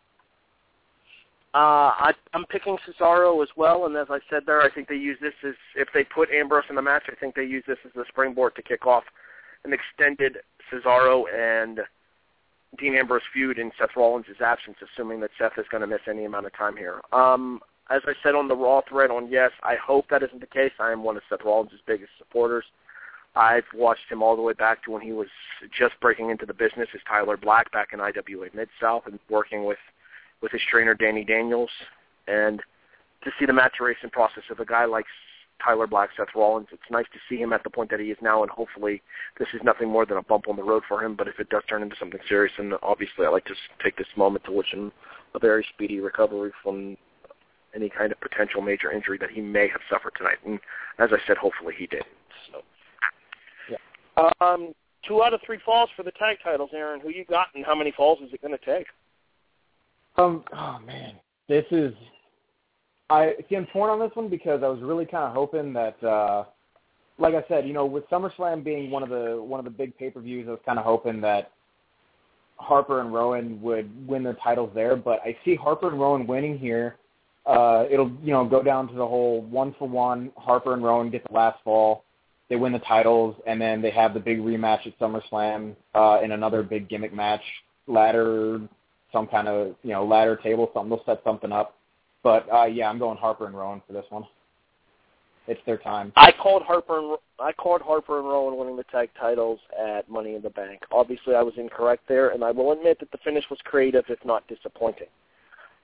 Uh, I, I'm picking Cesaro as well, and as I said there, I think they use this as, if they put Ambrose in the match, I think they use this as the springboard to kick off an extended Cesaro and Dean Ambrose feud in Seth Rollins' absence, assuming that Seth is going to miss any amount of time here. Um, as I said on the Raw thread on Yes, I hope that isn't the case. I am one of Seth Rollins' biggest supporters. I've watched him all the way back to when he was just breaking into the business as Tyler Black back in I W A Mid-South and working with with his trainer, Danny Daniels, and to see the maturation process of a guy like Tyler Black, Seth Rollins, it's nice to see him at the point that he is now, and hopefully this is nothing more than a bump on the road for him, but if it does turn into something serious, and obviously I'd like to take this moment to wish him a very speedy recovery from any kind of potential major injury that he may have suffered tonight, and as I said, hopefully he did. So, yeah. Um, two out of three falls for the tag titles, Aaron. Who you got, and how many falls is it going to take? Um. Oh man, this is. I see. I'm torn on this one because I was really kind of hoping that, uh, like I said, you know, with SummerSlam being one of the one of the big pay-per-views, I was kind of hoping that Harper and Rowan would win their titles there. But I see Harper and Rowan winning here. Uh, it'll you know go down to the whole one for one. Harper and Rowan get the last fall. They win the titles, and then they have the big rematch at SummerSlam uh, in another big gimmick match, ladder. Some kind of, you know, ladder table, something. They'll set something up. But, uh, yeah, I'm going Harper and Rowan for this one. It's their time. I called Harper and I called Harper and Rowan winning the tag titles at Money in the Bank. Obviously, I was incorrect there, and I will admit that the finish was creative, if not disappointing.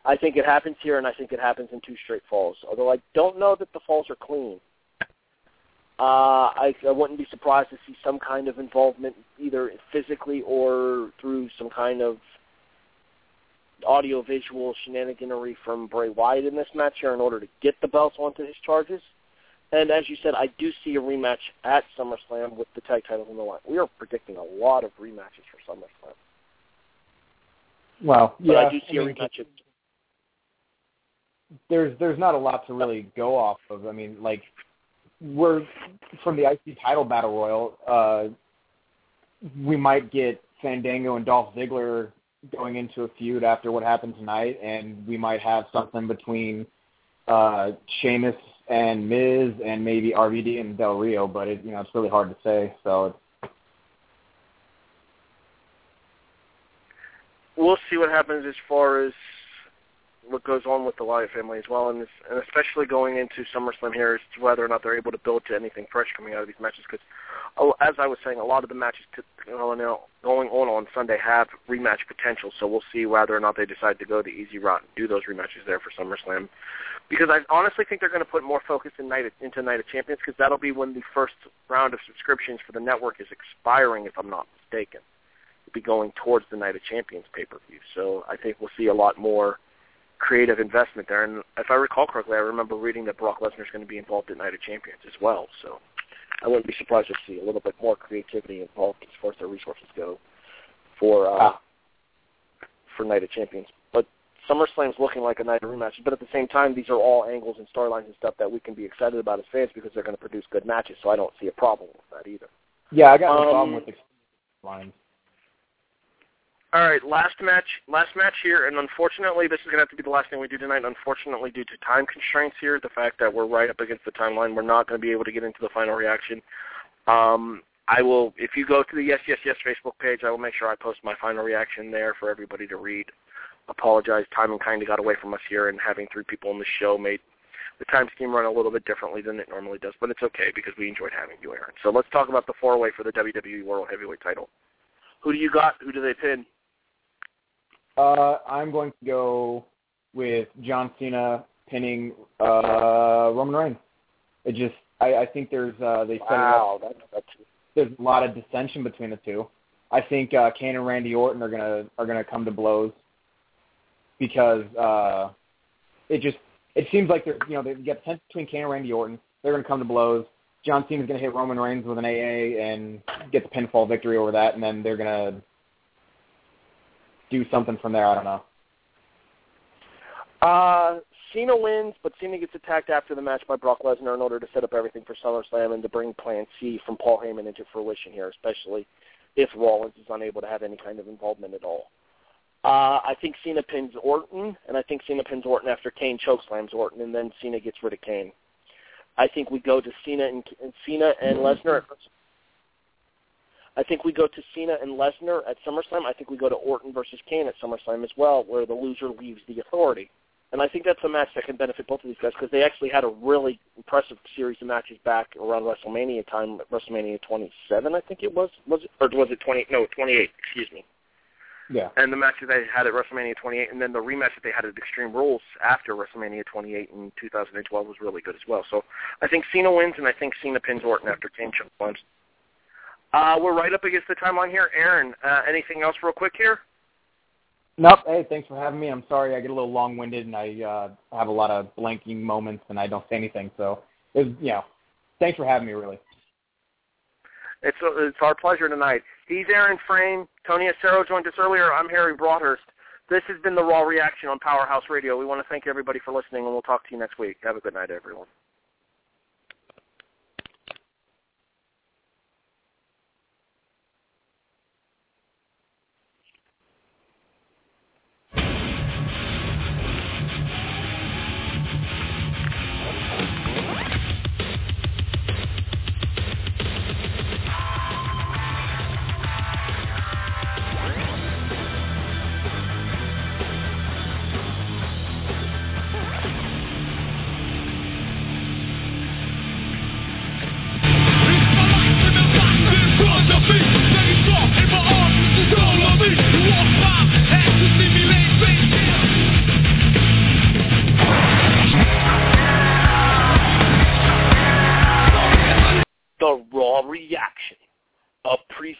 I think it happens here, and I think it happens in two straight falls. Although I don't know that the falls are clean. Uh, I, I wouldn't be surprised to see some kind of involvement, either physically or through some kind of audio-visual shenaniganery from Bray Wyatt in this match here in order to get the belts onto his charges. And as you said, I do see a rematch at SummerSlam with the tag titles on the line. We are predicting a lot of rematches for SummerSlam. Well, but yeah, I do see I a mean, rematch. At, there's there's not a lot to really go off of. I mean, like, we're from the I C title battle royal. Uh, we might get Fandango and Dolph Ziggler going into a feud after what happened tonight, and we might have something between uh, Sheamus and Miz, and maybe R V D and Del Rio. But it, you know, it's really hard to say. So. It's, We'll see what happens as far as what goes on with the Wyatt family as well, and, this, and especially going into SummerSlam here as to whether or not they're able to build to anything fresh coming out of these matches. Because, oh, as I was saying, a lot of the matches to, going on on Sunday have rematch potential, so we'll see whether or not they decide to go the easy route and do those rematches there for SummerSlam. Because I honestly think they're going to put more focus in night, into Night of Champions, because that'll be when the first round of subscriptions for the network is expiring, if I'm not mistaken. Be going towards the Night of Champions pay-per-view. So I think we'll see a lot more creative investment there. And if I recall correctly, I remember reading that Brock Lesnar is going to be involved in Night of Champions as well. So I wouldn't be surprised to see a little bit more creativity involved as far as their resources go for uh, ah. for Night of Champions. But SummerSlam's looking like a night of rematches. But at the same time, these are all angles and storylines and stuff that we can be excited about as fans because they're going to produce good matches. So I don't see a problem with that either. Yeah, I got no um, problem with the lines. All right, last match, last match here, and unfortunately, this is going to have to be the last thing we do tonight. Unfortunately, due to time constraints here, the fact that we're right up against the timeline, we're not going to be able to get into the final reaction. Um, I will, if you go to the Yes Yes Yes Facebook page, I will make sure I post my final reaction there for everybody to read. Apologize, timing kind of got away from us here, and having three people on the show made the time scheme run a little bit differently than it normally does, but it's okay because we enjoyed having you, Aaron. So let's talk about the four-way for the W W E World Heavyweight title. Who do you got? Who do they pin? Uh, I'm going to go with John Cena pinning uh, Roman Reigns. It just, I, I think there's, uh, they set wow, it up. that's, that's... There's a lot of dissension between the two. I think uh, Kane and Randy Orton are gonna are gonna come to blows because uh, it just it seems like they're you know they get tension between Kane and Randy Orton. They're gonna come to blows. John Cena's gonna hit Roman Reigns with an A A and get the pinfall victory over that, and then they're gonna do something from there. I don't know. Uh, Cena wins, but Cena gets attacked after the match by Brock Lesnar in order to set up everything for SummerSlam and to bring Plan C from Paul Heyman into fruition here, especially if Rollins is unable to have any kind of involvement at all. Uh, I think Cena pins Orton, and I think Cena pins Orton after Kane chokeslams Orton, and then Cena gets rid of Kane. I think we go to Cena and, and Cena and Lesnar. I think we go to Cena and Lesnar at SummerSlam. I think we go to Orton versus Kane at SummerSlam as well, where the loser leaves the Authority. And I think that's a match that can benefit both of these guys because they actually had a really impressive series of matches back around WrestleMania time, WrestleMania twenty-seven, I think it was. Was it, or was it twenty? No, twenty-eight. Excuse me. Yeah. And the match that they had at WrestleMania twenty-eight, and then the rematch that they had at Extreme Rules after WrestleMania twenty-eight in two thousand twelve was really good as well. So I think Cena wins, and I think Cena pins Orton after Kane chokeslams. Uh, we're right up against the timeline here. Aaron, uh, anything else real quick here? Nope. Hey, thanks for having me. I'm sorry I get a little long-winded and I uh, have a lot of blanking moments and I don't say anything. So, it was, you know, thanks for having me, really. It's uh, it's our pleasure tonight. He's Aaron Frame. Tony Acero joined us earlier. I'm Harry Broadhurst. This has been the Raw Reaction on Powerhouse Radio. We want to thank everybody for listening, and we'll talk to you next week. Have a good night, everyone.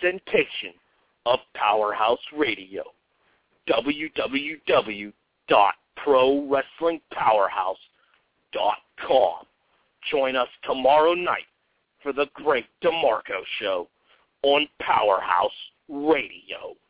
presentation of Powerhouse Radio. w w w dot pro wrestling powerhouse dot com. Join us tomorrow night for the Great DeMarco Show on Powerhouse Radio.